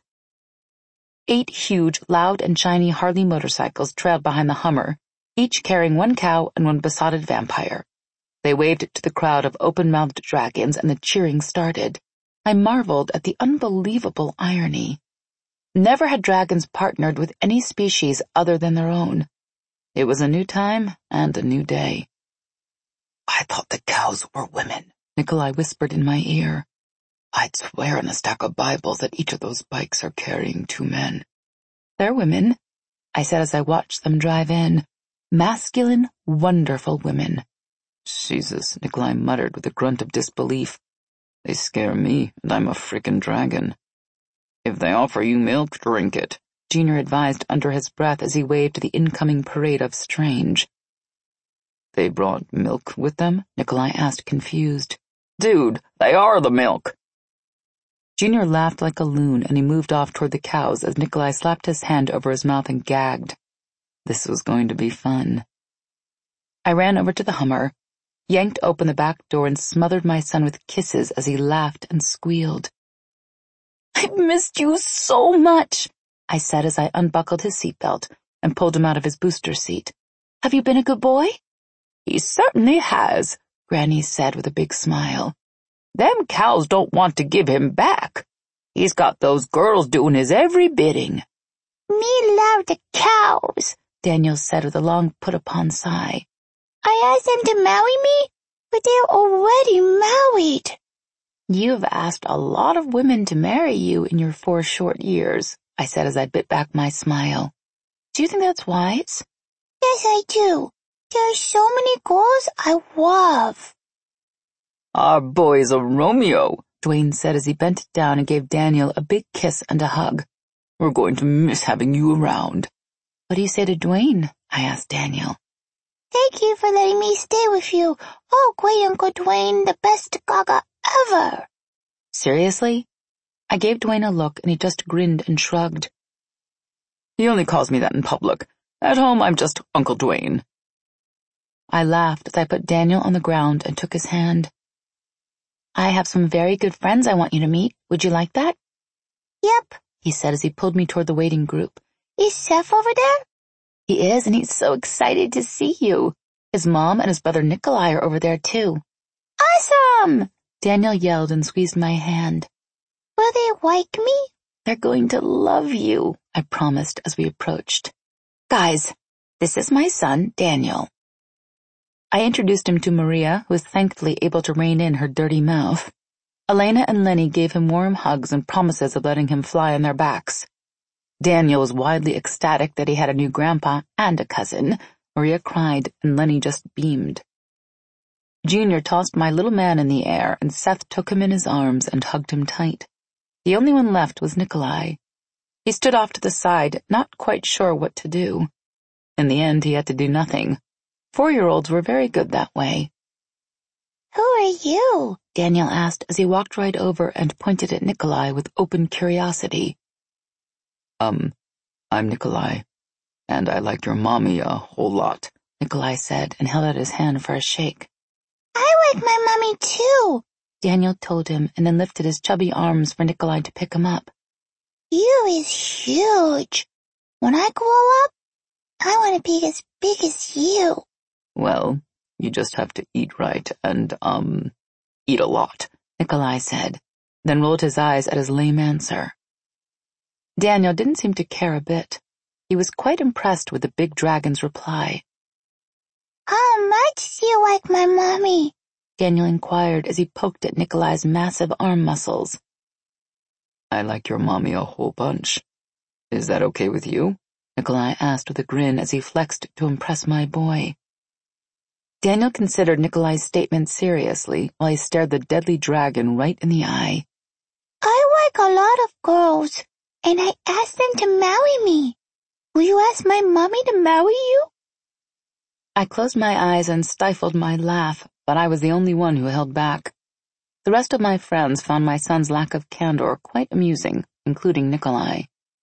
Speaker 1: 8 huge, loud and shiny Harley motorcycles trailed behind the Hummer, each carrying 1 cow and 1 besotted vampire. They waved to the crowd of open-mouthed dragons and the cheering started. I marveled at the unbelievable irony. Never had dragons partnered with any species other than their own. It was a new time and a new day.
Speaker 2: I thought the cows were women,
Speaker 1: Nikolai whispered in my ear.
Speaker 2: I'd swear on a stack of Bibles that each of those bikes are carrying 2 men.
Speaker 1: They're women, I said as I watched them drive in. Masculine, wonderful women.
Speaker 2: Jesus, Nikolai muttered with a grunt of disbelief. They scare me, and I'm a frickin' dragon. If they offer you milk, drink it,
Speaker 1: Junior advised under his breath as he waved to the incoming parade of strange.
Speaker 2: They brought milk with them?
Speaker 1: Nikolai asked, confused.
Speaker 3: Dude, they are the milk.
Speaker 1: Junior laughed like a loon and he moved off toward the cows as Nikolai slapped his hand over his mouth and gagged. This was going to be fun. I ran over to the Hummer, yanked open the back door and smothered my son with kisses as he laughed and squealed.
Speaker 4: I've missed you so much,
Speaker 1: I said as I unbuckled his seatbelt and pulled him out of his booster seat. Have you been a good boy?
Speaker 3: He certainly has,
Speaker 1: Granny said with a big smile.
Speaker 3: Them cows don't want to give him back. He's got those girls doing his every bidding.
Speaker 4: Me love the cows,
Speaker 1: Daniel said with a long put-upon sigh.
Speaker 4: I asked them to marry me, but they're already married.
Speaker 1: You've asked a lot of women to marry you in your 4 short years, I said as I bit back my smile. Do you think that's wise?
Speaker 4: Yes, I do. There are so many girls I love.
Speaker 3: Our boy's a Romeo,
Speaker 1: Dwayne said as he bent down and gave Daniel a big kiss and a hug.
Speaker 2: We're going to miss having you around.
Speaker 1: What do you say to Dwayne? I asked Daniel.
Speaker 4: Thank you for letting me stay with you. Oh, great Uncle Dwayne, the best gaga ever.
Speaker 1: Seriously? I gave Dwayne a look and he just grinned and shrugged.
Speaker 3: He only calls me that in public. At home, I'm just Uncle Dwayne."
Speaker 1: I laughed as I put Daniel on the ground and took his hand. "I have some very good friends I want you to meet. Would you like that?"
Speaker 4: Yep.
Speaker 1: he said as he pulled me toward the waiting group.
Speaker 4: Is Seth over there?
Speaker 1: He is, and he's so excited to see you. His mom and his brother Nikolai are over there too.
Speaker 4: Awesome!
Speaker 1: Daniel yelled and squeezed my hand.
Speaker 4: Will they like me?
Speaker 1: They're going to love you, I promised as we approached. Guys, this is my son, Daniel. I introduced him to Maria, who was thankfully able to rein in her dirty mouth. Elena and Lenny gave him warm hugs and promises of letting him fly on their backs. Daniel was widely ecstatic that he had a new grandpa and a cousin. Maria cried, and Lenny just beamed. Junior tossed my little man in the air, and Seth took him in his arms and hugged him tight. The only one left was Nikolai. He stood off to the side, not quite sure what to do. In the end, he had to do nothing. 4-year-olds were very good that way.
Speaker 4: Who are you?
Speaker 1: Daniel asked as he walked right over and pointed at Nikolai with open curiosity.
Speaker 2: I'm Nikolai, and I like your mommy a whole lot,
Speaker 1: Nikolai said and held out his hand for a shake.
Speaker 4: I like my mommy too,
Speaker 1: Daniel told him and then lifted his chubby arms for Nikolai to pick him up.
Speaker 4: You is huge. When I grow up, I want to be as big as you.
Speaker 2: Well, you just have to eat right and, eat a lot,
Speaker 1: Nikolai said, then rolled his eyes at his lame answer. Daniel didn't seem to care a bit. He was quite impressed with the big dragon's reply.
Speaker 4: How much do you like my mommy?
Speaker 1: Daniel inquired as he poked at Nikolai's massive arm muscles.
Speaker 2: I like your mommy a whole bunch. Is that okay with you?
Speaker 1: Nikolai asked with a grin as he flexed to impress my boy. Daniel considered Nikolai's statement seriously while he stared the deadly dragon right in the eye.
Speaker 4: I like a lot of girls, and I asked them to marry me. Will you ask my mommy to marry you?
Speaker 1: I closed my eyes and stifled my laugh, but I was the only one who held back. The rest of my friends found my son's lack of candor quite amusing, including Nikolai.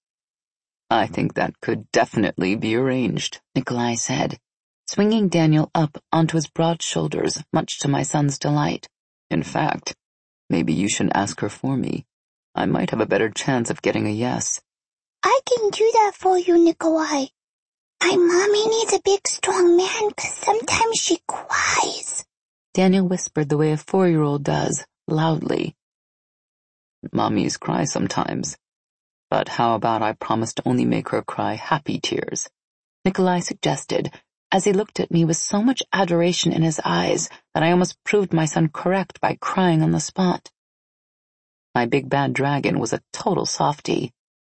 Speaker 2: I think that could definitely be arranged,
Speaker 1: Nikolai said, swinging Daniel up onto his broad shoulders, much to my son's delight.
Speaker 2: In fact, maybe you should ask her for me. I might have a better chance of getting a yes.
Speaker 4: I can do that for you, Nikolai. My mommy needs a big, strong man because sometimes she cries.
Speaker 1: Daniel whispered the way a 4-year-old does, loudly.
Speaker 2: Mommies cry sometimes. But how about I promise to only make her cry happy tears?
Speaker 1: Nikolai suggested, as he looked at me with so much adoration in his eyes that I almost proved my son correct by crying on the spot. My big bad dragon was a total softie.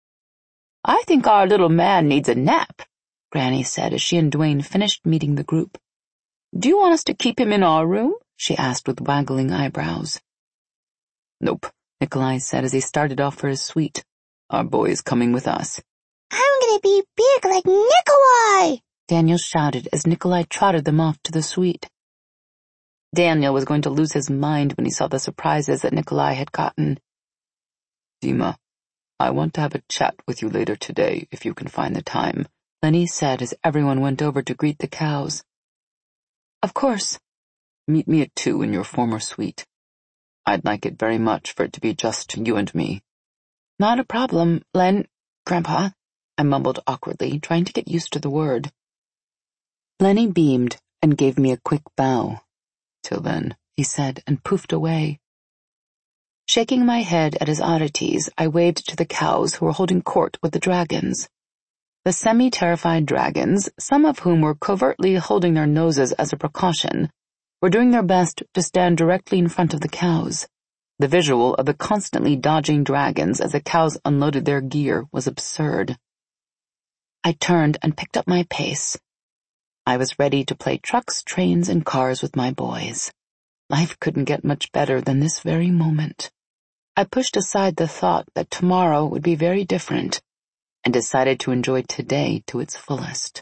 Speaker 3: I think our little man needs a nap,
Speaker 1: Granny said as she and Dwayne finished meeting the group.
Speaker 3: Do you want us to keep him in our room?
Speaker 1: She asked with waggling eyebrows.
Speaker 2: Nope,
Speaker 1: Nikolai said as he started off for his suite.
Speaker 2: Our boy is coming with us.
Speaker 4: I'm gonna be big like Nikolai!
Speaker 1: Daniel shouted as Nikolai trotted them off to the suite. Daniel was going to lose his mind when he saw the surprises that Nikolai had gotten.
Speaker 2: Dima, I want to have a chat with you later today, if you can find the time,
Speaker 1: Lenny said as everyone went over to greet the cows. Of course.
Speaker 2: Meet me at 2 in your former suite. I'd like it very much for it to be just you and me.
Speaker 1: Not a problem, Grandpa, I mumbled awkwardly, trying to get used to the word. Lenny beamed and gave me a quick bow.
Speaker 2: Till then,
Speaker 1: he said, and poofed away. Shaking my head at his oddities, I waved to the cows who were holding court with the dragons. The semi-terrified dragons, some of whom were covertly holding their noses as a precaution, were doing their best to stand directly in front of the cows. The visual of the constantly dodging dragons as the cows unloaded their gear was absurd. I turned and picked up my pace. I was ready to play trucks, trains, and cars with my boys. Life couldn't get much better than this very moment. I pushed aside the thought that tomorrow would be very different and decided to enjoy today to its fullest.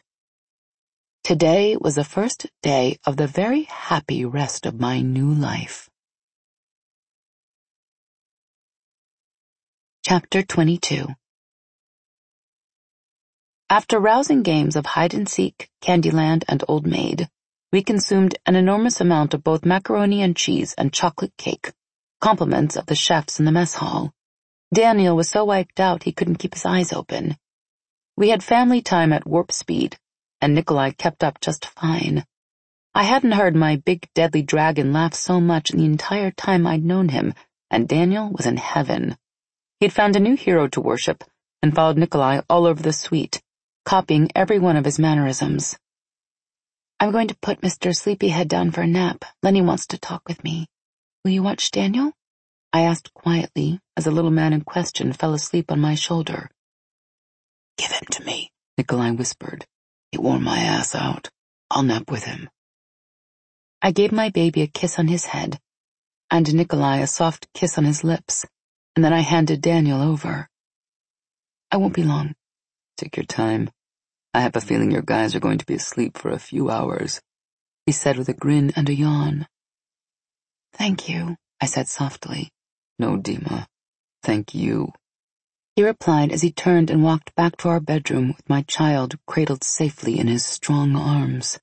Speaker 1: Today was the first day of the very happy rest of my new life. Chapter 22 After rousing games of hide-and-seek, Candyland, and Old Maid, we consumed an enormous amount of both macaroni and cheese and chocolate cake, compliments of the chefs in the mess hall. Daniel was so wiped out he couldn't keep his eyes open. We had family time at warp speed, and Nikolai kept up just fine. I hadn't heard my big deadly dragon laugh so much in the entire time I'd known him, and Daniel was in heaven. He'd found a new hero to worship, and followed Nikolai all over the suite, copying every one of his mannerisms. "I'm going to put Mr. Sleepyhead down for a nap. Lenny wants to talk with me. Will you watch Daniel?" I asked quietly as the little man in question fell asleep on my shoulder.
Speaker 2: "Give him to me," Nikolai whispered. "He wore my ass out. I'll nap with him."
Speaker 1: I gave my baby a kiss on his head, and Nikolai a soft kiss on his lips, and then I handed Daniel over. "I won't be long."
Speaker 2: "Take your time. I have a feeling your guys are going to be asleep for a few hours," he said with a grin and a yawn.
Speaker 1: "Thank you," I said softly.
Speaker 2: "No, Dima. Thank you,"
Speaker 1: he replied as he turned and walked back to our bedroom with my child cradled safely in his strong arms.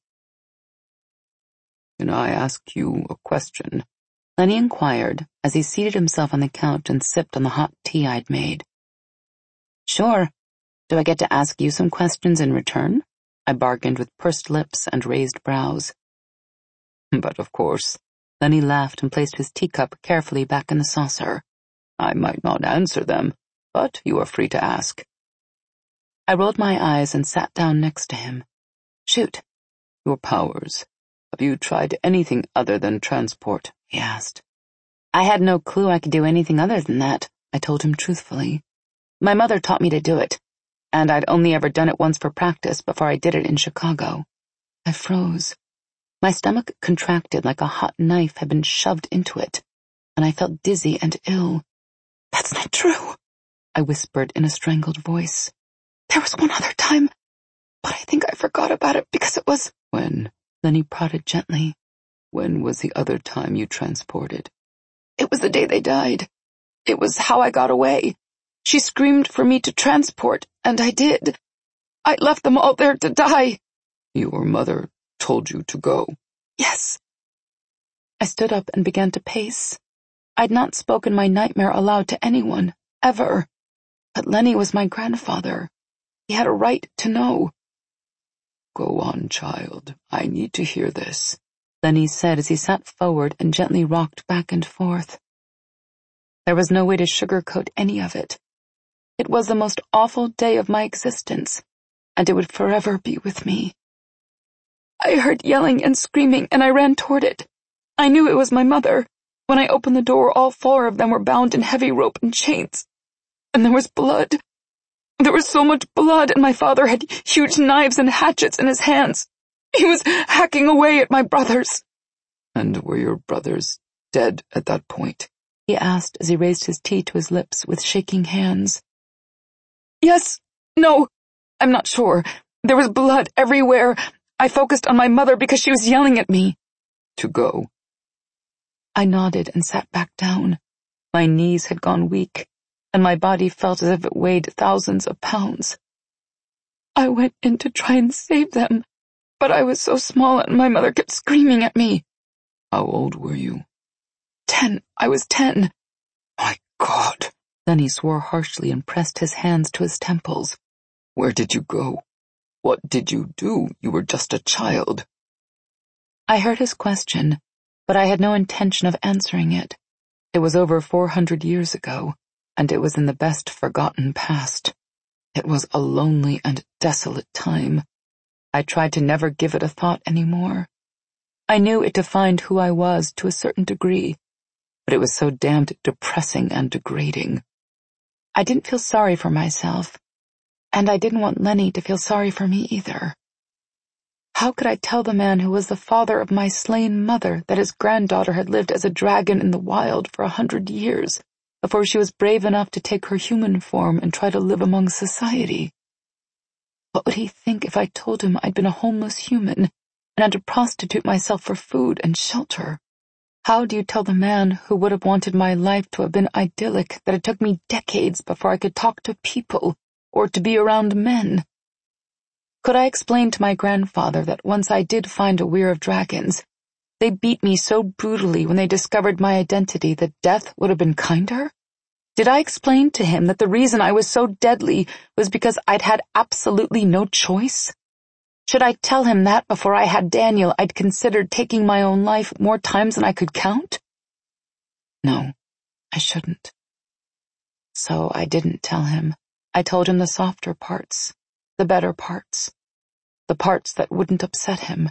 Speaker 2: "Can I ask you a question?"
Speaker 1: Lenny inquired as he seated himself on the couch and sipped on the hot tea I'd made. "Sure. Do I get to ask you some questions in return?" I bargained with pursed lips and raised brows.
Speaker 2: "But of course."
Speaker 1: Lenny laughed and placed his teacup carefully back in the saucer.
Speaker 2: "I might not answer them, but you are free to ask."
Speaker 1: I rolled my eyes and sat down next to him. "Shoot."
Speaker 2: "Your powers. Have you tried anything other than transport?" he asked.
Speaker 1: I had no clue I could do anything other than that, I told him truthfully. My mother taught me to do it, and I'd only ever done it once for practice before I did it in Chicago. I froze. My stomach contracted like a hot knife had been shoved into it, and I felt dizzy and ill. "That's not true," I whispered in a strangled voice. "There was one other time, but I think I forgot about it because it was—"
Speaker 2: "When?"
Speaker 1: Lenny prodded gently.
Speaker 2: "When was the other time you transported?"
Speaker 1: "It was the day they died. It was how I got away. She screamed for me to transport, and I did. I left them all there to die."
Speaker 2: "Your mother told you to go?"
Speaker 1: "Yes." I stood up and began to pace. I'd not spoken my nightmare aloud to anyone, ever. But Lenny was my grandfather. He had a right to know.
Speaker 2: "Go on, child. I need to hear this,"
Speaker 1: Lenny said as he sat forward and gently rocked back and forth. There was no way to sugarcoat any of it. It was the most awful day of my existence, and it would forever be with me. I heard yelling and screaming, and I ran toward it. I knew it was my mother. When I opened the door, all 4 of them were bound in heavy rope and chains. And there was blood. There was so much blood, and my father had huge knives and hatchets in his hands. He was hacking away at my brothers.
Speaker 2: "And were your brothers dead at that point?"
Speaker 1: he asked as he raised his tea to his lips with shaking hands. "Yes. No. I'm not sure. There was blood everywhere. I focused on my mother because she was yelling at me."
Speaker 2: "To go?"
Speaker 1: I nodded and sat back down. My knees had gone weak, and my body felt as if it weighed thousands of pounds. I went in to try and save them, but I was so small and my mother kept screaming at me.
Speaker 2: "How old were you?"
Speaker 1: 10. I was 10.
Speaker 2: "My God."
Speaker 1: Then he swore harshly and pressed his hands to his temples.
Speaker 2: "Where did you go? What did you do? You were just a child."
Speaker 1: I heard his question, but I had no intention of answering it. It was over 400 years ago, and it was in the best forgotten past. It was a lonely and desolate time. I tried to never give it a thought anymore. I knew it defined who I was to a certain degree, but it was so damned depressing and degrading. I didn't feel sorry for myself, and I didn't want Lenny to feel sorry for me either. How could I tell the man who was the father of my slain mother that his granddaughter had lived as a dragon in the wild for 100 years before she was brave enough to take her human form and try to live among society? What would he think if I told him I'd been a homeless human and had to prostitute myself for food and shelter? How do you tell the man who would have wanted my life to have been idyllic that it took me decades before I could talk to people or to be around men? Could I explain to my grandfather that once I did find a weir of dragons, they beat me so brutally when they discovered my identity that death would have been kinder? Did I explain to him that the reason I was so deadly was because I'd had absolutely no choice? Should I tell him that before I had Daniel I'd considered taking my own life more times than I could count? No, I shouldn't. So I didn't tell him. I told him the softer parts, the better parts, the parts that wouldn't upset him.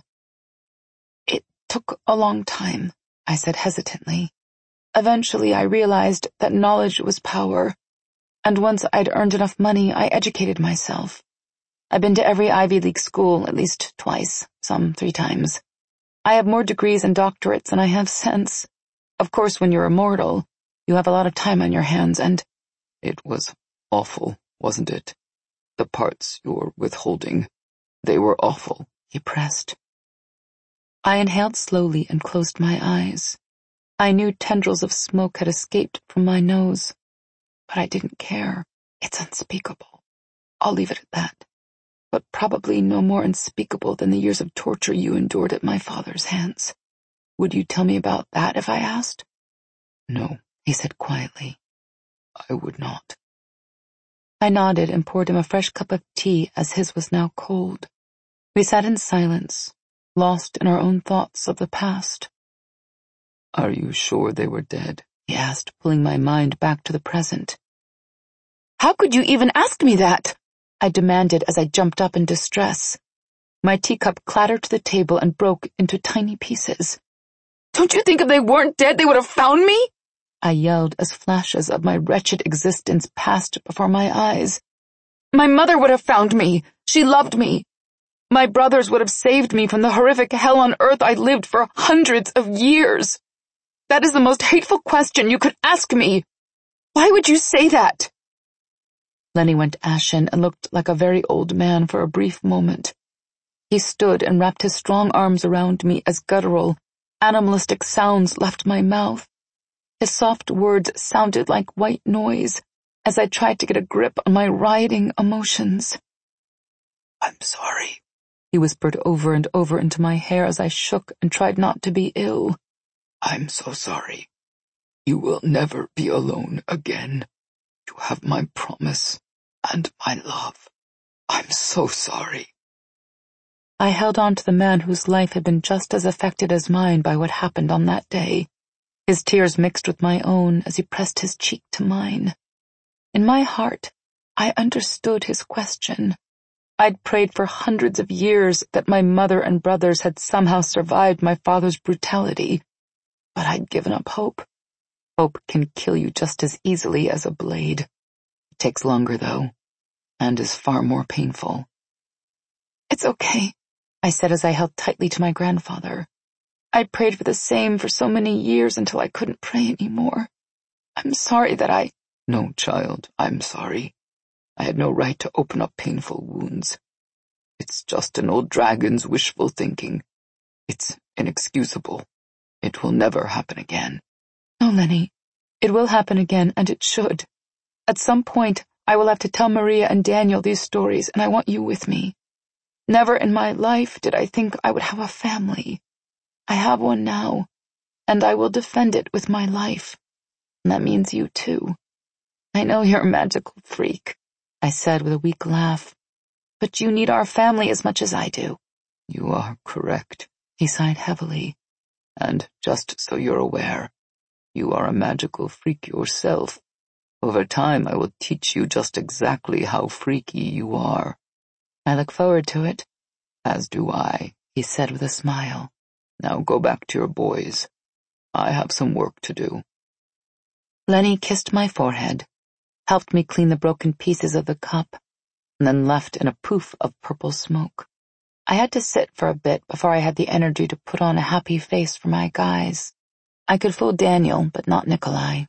Speaker 1: It took a long time, I said hesitantly. Eventually I realized that knowledge was power, and once I'd earned enough money, I educated myself. I've been to every Ivy League school at least twice, some 3 times. I have more degrees and doctorates than I have sense. Of course, when you're immortal, you have a lot of time on your hands, and
Speaker 2: It was awful, wasn't it? The parts you're withholding, they were awful,
Speaker 1: he pressed. I inhaled slowly and closed my eyes. I knew tendrils of smoke had escaped from my nose, but I didn't care. It's unspeakable. I'll leave it at that. But probably no more unspeakable than the years of torture you endured at my father's hands. Would you tell me about that if I asked?
Speaker 2: No,
Speaker 1: he said quietly.
Speaker 2: I would not.
Speaker 1: I nodded and poured him a fresh cup of tea as his was now cold. We sat in silence, lost in our own thoughts of the past.
Speaker 2: Are you sure they were dead?
Speaker 1: He asked, pulling my mind back to the present. How could you even ask me that? I demanded as I jumped up in distress. My teacup clattered to the table and broke into tiny pieces. Don't you think if they weren't dead, they would have found me? I yelled as flashes of my wretched existence passed before my eyes. My mother would have found me. She loved me. My brothers would have saved me from the horrific hell on earth I lived for hundreds of years. That is the most hateful question you could ask me. Why would you say that? Lenny went ashen and looked like a very old man for a brief moment. He stood and wrapped his strong arms around me as guttural, animalistic sounds left my mouth. His soft words sounded like white noise as I tried to get a grip on my rioting emotions.
Speaker 2: I'm sorry,
Speaker 1: he whispered over and over into my hair as I shook and tried not to be ill.
Speaker 2: I'm so sorry. You will never be alone again. You have my promise and my love. I'm so sorry.
Speaker 1: I held on to the man whose life had been just as affected as mine by what happened on that day. His tears mixed with my own as he pressed his cheek to mine. In my heart, I understood his question. I'd prayed for hundreds of years that my mother and brothers had somehow survived my father's brutality, but I'd given up hope. Hope can kill you just as easily as a blade. It takes longer, though, and is far more painful. It's okay, I said as I held tightly to my grandfather. I prayed for the same for so many years until I couldn't pray anymore. I'm sorry that I—
Speaker 2: No, child, I'm sorry. I had no right to open up painful wounds. It's just an old dragon's wishful thinking. It's inexcusable. It will never happen again.
Speaker 1: No, Lenny. It will happen again, and it should. At some point, I will have to tell Maria and Daniel these stories, and I want you with me. Never in my life did I think I would have a family. I have one now, and I will defend it with my life. And that means you too. I know you're a magical freak, I said with a weak laugh, but you need our family as much as I do.
Speaker 2: You are correct,
Speaker 1: he sighed heavily.
Speaker 2: And just so you're aware, you are a magical freak yourself. Over time, I will teach you just exactly how freaky you are.
Speaker 1: I look forward to it.
Speaker 2: As do I,
Speaker 1: he said with a smile.
Speaker 2: Now go back to your boys. I have some work to do.
Speaker 1: Lenny kissed my forehead, helped me clean the broken pieces of the cup, and then left in a poof of purple smoke. I had to sit for a bit before I had the energy to put on a happy face for my guys. I could fool Daniel, but not Nikolai.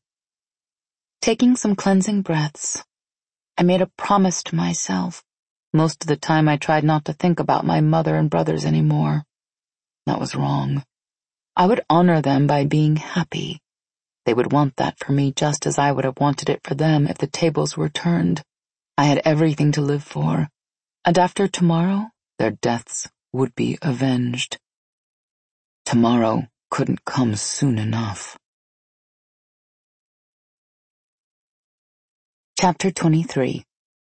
Speaker 1: Taking some cleansing breaths, I made a promise to myself. Most of the time I tried not to think about my mother and brothers anymore. That was wrong. I would honor them by being happy. They would want that for me just as I would have wanted it for them if the tables were turned. I had everything to live for, and after tomorrow, their deaths would be avenged. Tomorrow couldn't come soon enough. Chapter 23.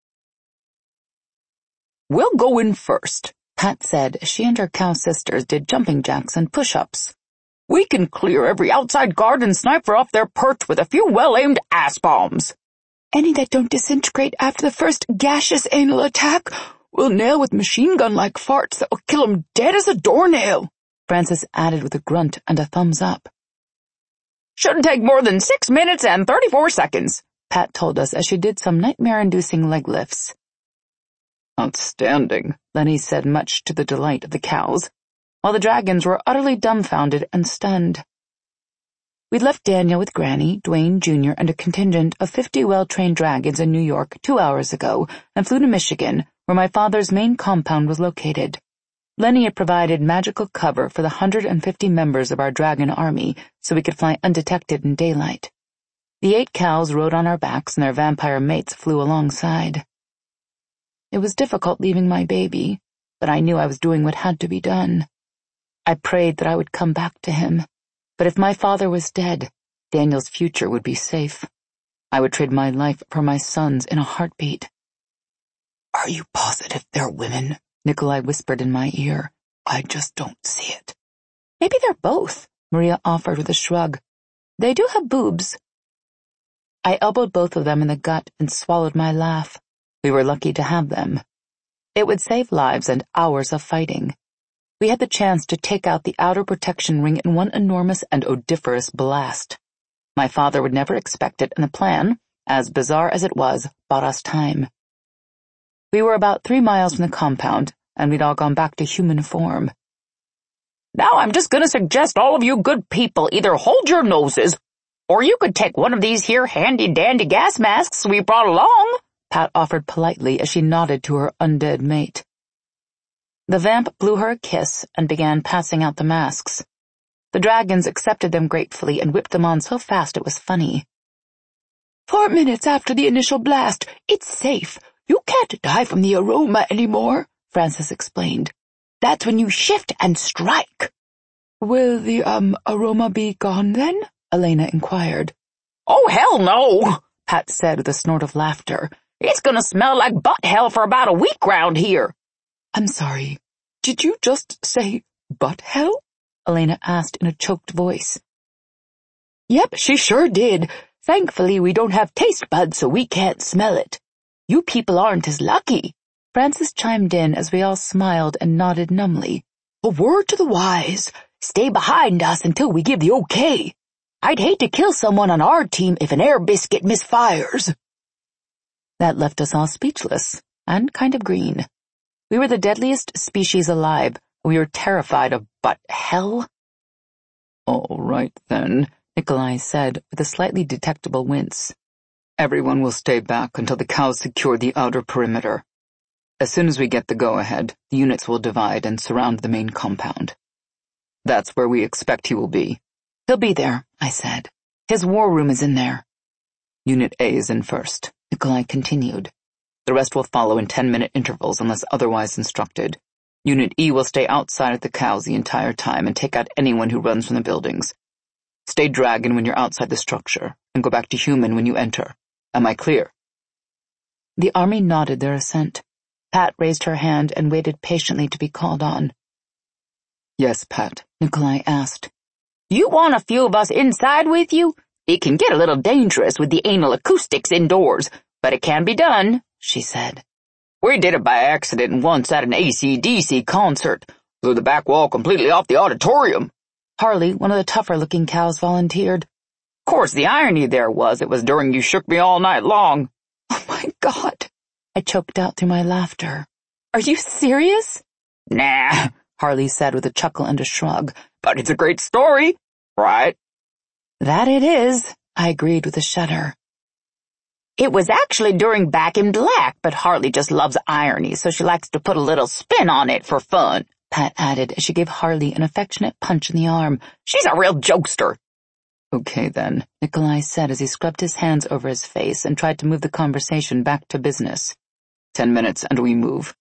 Speaker 3: We'll go in first,
Speaker 1: Pat said as she and her cow sisters did jumping jacks and push-ups.
Speaker 3: We can clear every outside guard and sniper off their perch with a few well-aimed ass bombs.
Speaker 1: Any that don't disintegrate after the first gaseous anal attack will nail with machine gun-like farts that will kill 'em dead as a doornail, Francis added with a grunt and a thumbs up.
Speaker 3: Shouldn't take more than 6 minutes and 34 seconds,
Speaker 1: Pat told us as she did some nightmare-inducing leg lifts.
Speaker 2: Outstanding,
Speaker 1: Lenny said, much to the delight of the cows, while the dragons were utterly dumbfounded and stunned. We'd left Daniel with Granny, Dwayne Jr., and a contingent of 50 well-trained dragons in New York 2 hours ago and flew to Michigan, where my father's main compound was located. Lenny had provided magical cover for the 150 members of our dragon army so we could fly undetected in daylight. The 8 cows rode on our backs and their vampire mates flew alongside. It was difficult leaving my baby, but I knew I was doing what had to be done. I prayed that I would come back to him, but if my father was dead, Daniel's future would be safe. I would trade my life for my son's in a heartbeat. "Are you positive they're women?" Nikolai whispered in my ear. "I just don't see it." "Maybe they're both," Maria offered with a shrug. "They do have boobs." I elbowed both of them in the gut and swallowed my laugh. We were lucky to have them. It would save lives and hours of fighting. We had the chance to take out the outer protection ring in one enormous and odoriferous blast. My father would never expect it, and the plan, as bizarre as it was, bought us time. We were about 3 miles from the compound, and we'd all gone back to human form.
Speaker 3: Now I'm just gonna suggest all of you good people either hold your noses, or you could take one of these here handy-dandy gas masks we brought along,
Speaker 1: Pat offered politely as she nodded to her undead mate. The vamp blew her a kiss and began passing out the masks. The dragons accepted them gratefully and whipped them on so fast it was funny. 4 minutes after the initial blast, it's safe. You can't die from the aroma anymore, Francis explained. That's when you shift and strike. Will the, aroma be gone then? Elena inquired.
Speaker 3: Oh, hell no,
Speaker 1: Pat said with a snort of laughter.
Speaker 3: It's gonna smell like butt hell for about a week round here.
Speaker 1: I'm sorry, did you just say butt hell? Elena asked in a choked voice. Yep, she sure did. Thankfully, we don't have taste buds, so we can't smell it. You people aren't as lucky. Francis chimed in as we all smiled and nodded numbly. A word to the wise. Stay behind us until we give the okay. I'd hate to kill someone on our team if an air biscuit misfires. That left us all speechless and kind of green. We were the deadliest species alive. We were terrified of butt hell.
Speaker 2: All right, then,
Speaker 1: Nikolai said with a slightly detectable wince.
Speaker 2: Everyone will stay back until the cows secure the outer perimeter. As soon as we get the go-ahead, the units will divide and surround the main compound. That's where we expect he will be.
Speaker 1: He'll be there, I said. His war room is in there.
Speaker 2: Unit A is in first, Nikolai continued. The rest will follow in 10-minute intervals unless otherwise instructed. Unit E will stay outside of the cows the entire time and take out anyone who runs from the buildings. Stay dragon when you're outside the structure, and go back to human when you enter. Am I clear?
Speaker 1: The army nodded their assent. Pat raised her hand and waited patiently to be called on.
Speaker 2: Yes, Pat,
Speaker 1: Nikolai asked.
Speaker 3: You want a few of us inside with you? It can get a little dangerous with the anal acoustics indoors, but it can be done, she said. We did it by accident once at an AC/DC concert. Blew the back wall completely off the auditorium.
Speaker 1: Harley, one of the tougher-looking cows, volunteered.
Speaker 3: Of course, the irony there was it was during You Shook Me All Night Long.
Speaker 1: Oh my God, I choked out through my laughter. Are you serious?
Speaker 3: Nah,
Speaker 1: Harley said with a chuckle and a shrug.
Speaker 3: But it's a great story, right?
Speaker 1: That it is, I agreed with a shudder.
Speaker 3: It was actually during Back in Black, but Harley just loves irony, so she likes to put a little spin on it for fun,
Speaker 1: Pat added as she gave Harley an affectionate punch in the arm.
Speaker 3: She's a real jokester.
Speaker 2: Okay then,
Speaker 1: Nikolai said as he scrubbed his hands over his face and tried to move the conversation back to business.
Speaker 2: 10 minutes and we move.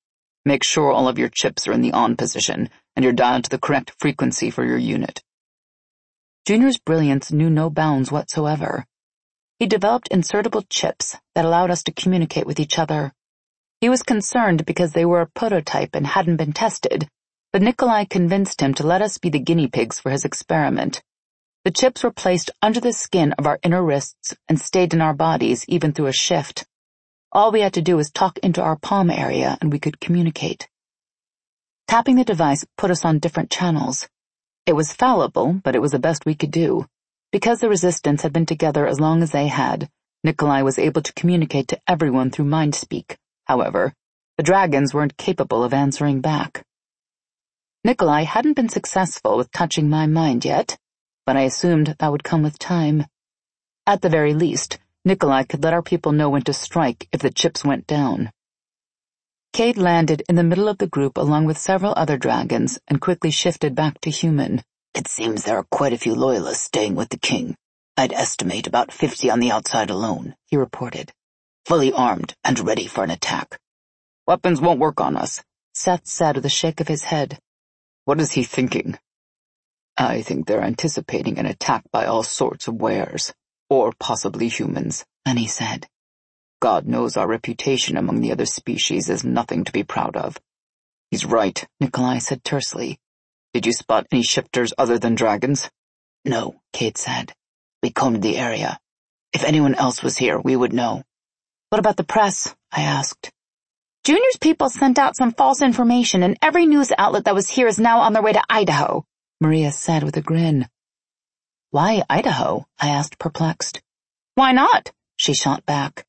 Speaker 2: Make sure all of your chips are in the on position, and you're dialed to the correct frequency for your unit.
Speaker 1: Junior's brilliance knew no bounds whatsoever. He developed insertable chips that allowed us to communicate with each other. He was concerned because they were a prototype and hadn't been tested, but Nikolai convinced him to let us be the guinea pigs for his experiment. The chips were placed under the skin of our inner wrists and stayed in our bodies even through a shift. All we had to do was talk into our palm area and we could communicate. Tapping the device put us on different channels. It was fallible, but it was the best we could do. Because the resistance had been together as long as they had, Nikolai was able to communicate to everyone through mind-speak. However, the dragons weren't capable of answering back. Nikolai hadn't been successful with touching my mind yet, but I assumed that would come with time. At the very least, Nikolai could let our people know when to strike if the chips went down. Cade landed in the middle of the group along with several other dragons and quickly shifted back to human.
Speaker 3: It seems there are quite a few loyalists staying with the king. I'd estimate about 50 on the outside alone, he reported. Fully armed and ready for an attack.
Speaker 2: Weapons won't work on us,
Speaker 1: Seth said with a shake of his head.
Speaker 2: What is he thinking? I think they're anticipating an attack by all sorts of wares, or possibly humans, Lenny said. God knows our reputation among the other species is nothing to be proud of. He's right, Nikolai said tersely. Did you spot any shifters other than dragons?
Speaker 3: No, Cade said. We combed the area. If anyone else was here, we would know.
Speaker 1: What about the press? I asked.
Speaker 5: Junior's people sent out some false information, and every news outlet that was here is now on their way to Idaho,
Speaker 1: Maria said with a grin. Why Idaho? I asked, perplexed.
Speaker 5: Why not?
Speaker 1: She shot back.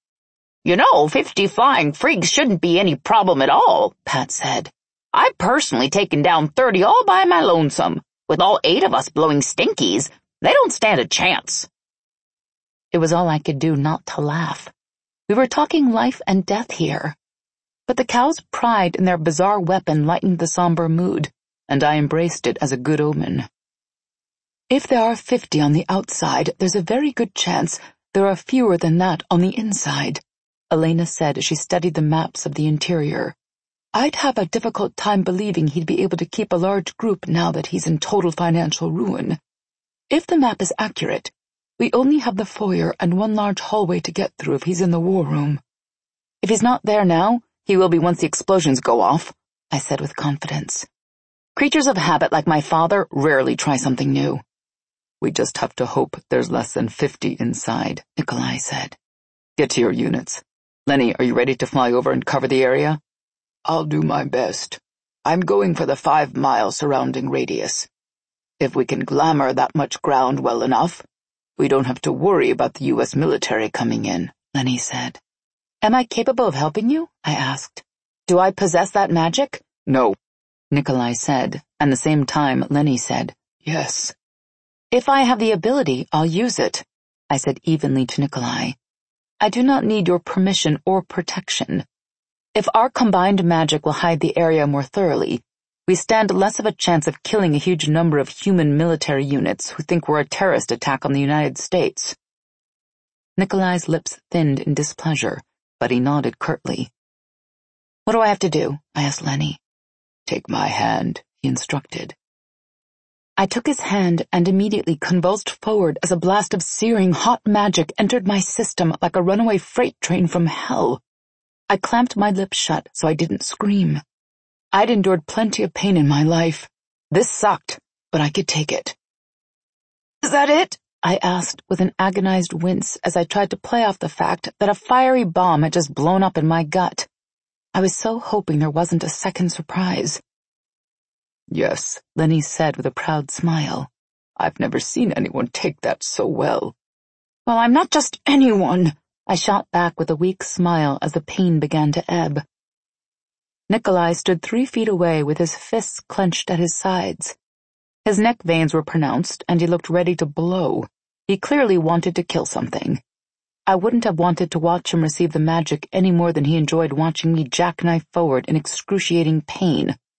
Speaker 5: 50 flying freaks shouldn't be any problem at all, Pat said. I've personally taken down 30 all by my lonesome. With all 8 of us blowing stinkies, they don't stand a chance.
Speaker 1: It was all I could do not to laugh. We were talking life and death here. But the cows' pride in their bizarre weapon lightened the somber mood, and I embraced it as a good omen. If there are 50 on the outside, there's a very good chance there are fewer than that on the inside, Elena said as she studied the maps of the interior. I'd have a difficult time believing he'd be able to keep a large group now that he's in total financial ruin. If the map is accurate, we only have the foyer and one large hallway to get through if he's in the war room. If he's not there now, he will be once the explosions go off, I said with confidence. Creatures of habit like my father rarely try something new. We just have to hope there's less than 50 inside, Nikolai said. Get to your units. Lenny, are you ready to fly over and cover the area? I'll do my best. I'm going for the 5-mile surrounding radius. If we can glamour that much ground well enough, we don't have to worry about the U.S. military coming in, Lenny said. Am I capable of helping you? I asked. Do I possess that magic? No, Nikolai said, and the same time Lenny said, yes. If I have the ability, I'll use it, I said evenly to Nikolai. I do not need your permission or protection. If our combined magic will hide the area more thoroughly, we stand less of a chance of killing a huge number of human military units who think we're a terrorist attack on the United States. Nikolai's lips thinned in displeasure, but he nodded curtly. What do I have to do? I asked Lenny. Take my hand, he instructed. I took his hand and immediately convulsed forward as a blast of searing hot magic entered my system like a runaway freight train from hell. I clamped my lips shut so I didn't scream. I'd endured plenty of pain in my life. This sucked, but I could take it. Is that it? I asked with an agonized wince as I tried to play off the fact that a fiery bomb had just blown up in my gut. I was so hoping there wasn't a second surprise. Yes, Lenny said with a proud smile. I've never seen anyone take that so well. Well, I'm not just anyone, I shot back with a weak smile as the pain began to ebb. Nikolai stood 3 feet away with his fists clenched at his sides. His neck veins were pronounced, and he looked ready to blow. He clearly wanted to kill something. I wouldn't have wanted to watch him receive the magic any more than he enjoyed watching me jackknife forward in excruciating pain,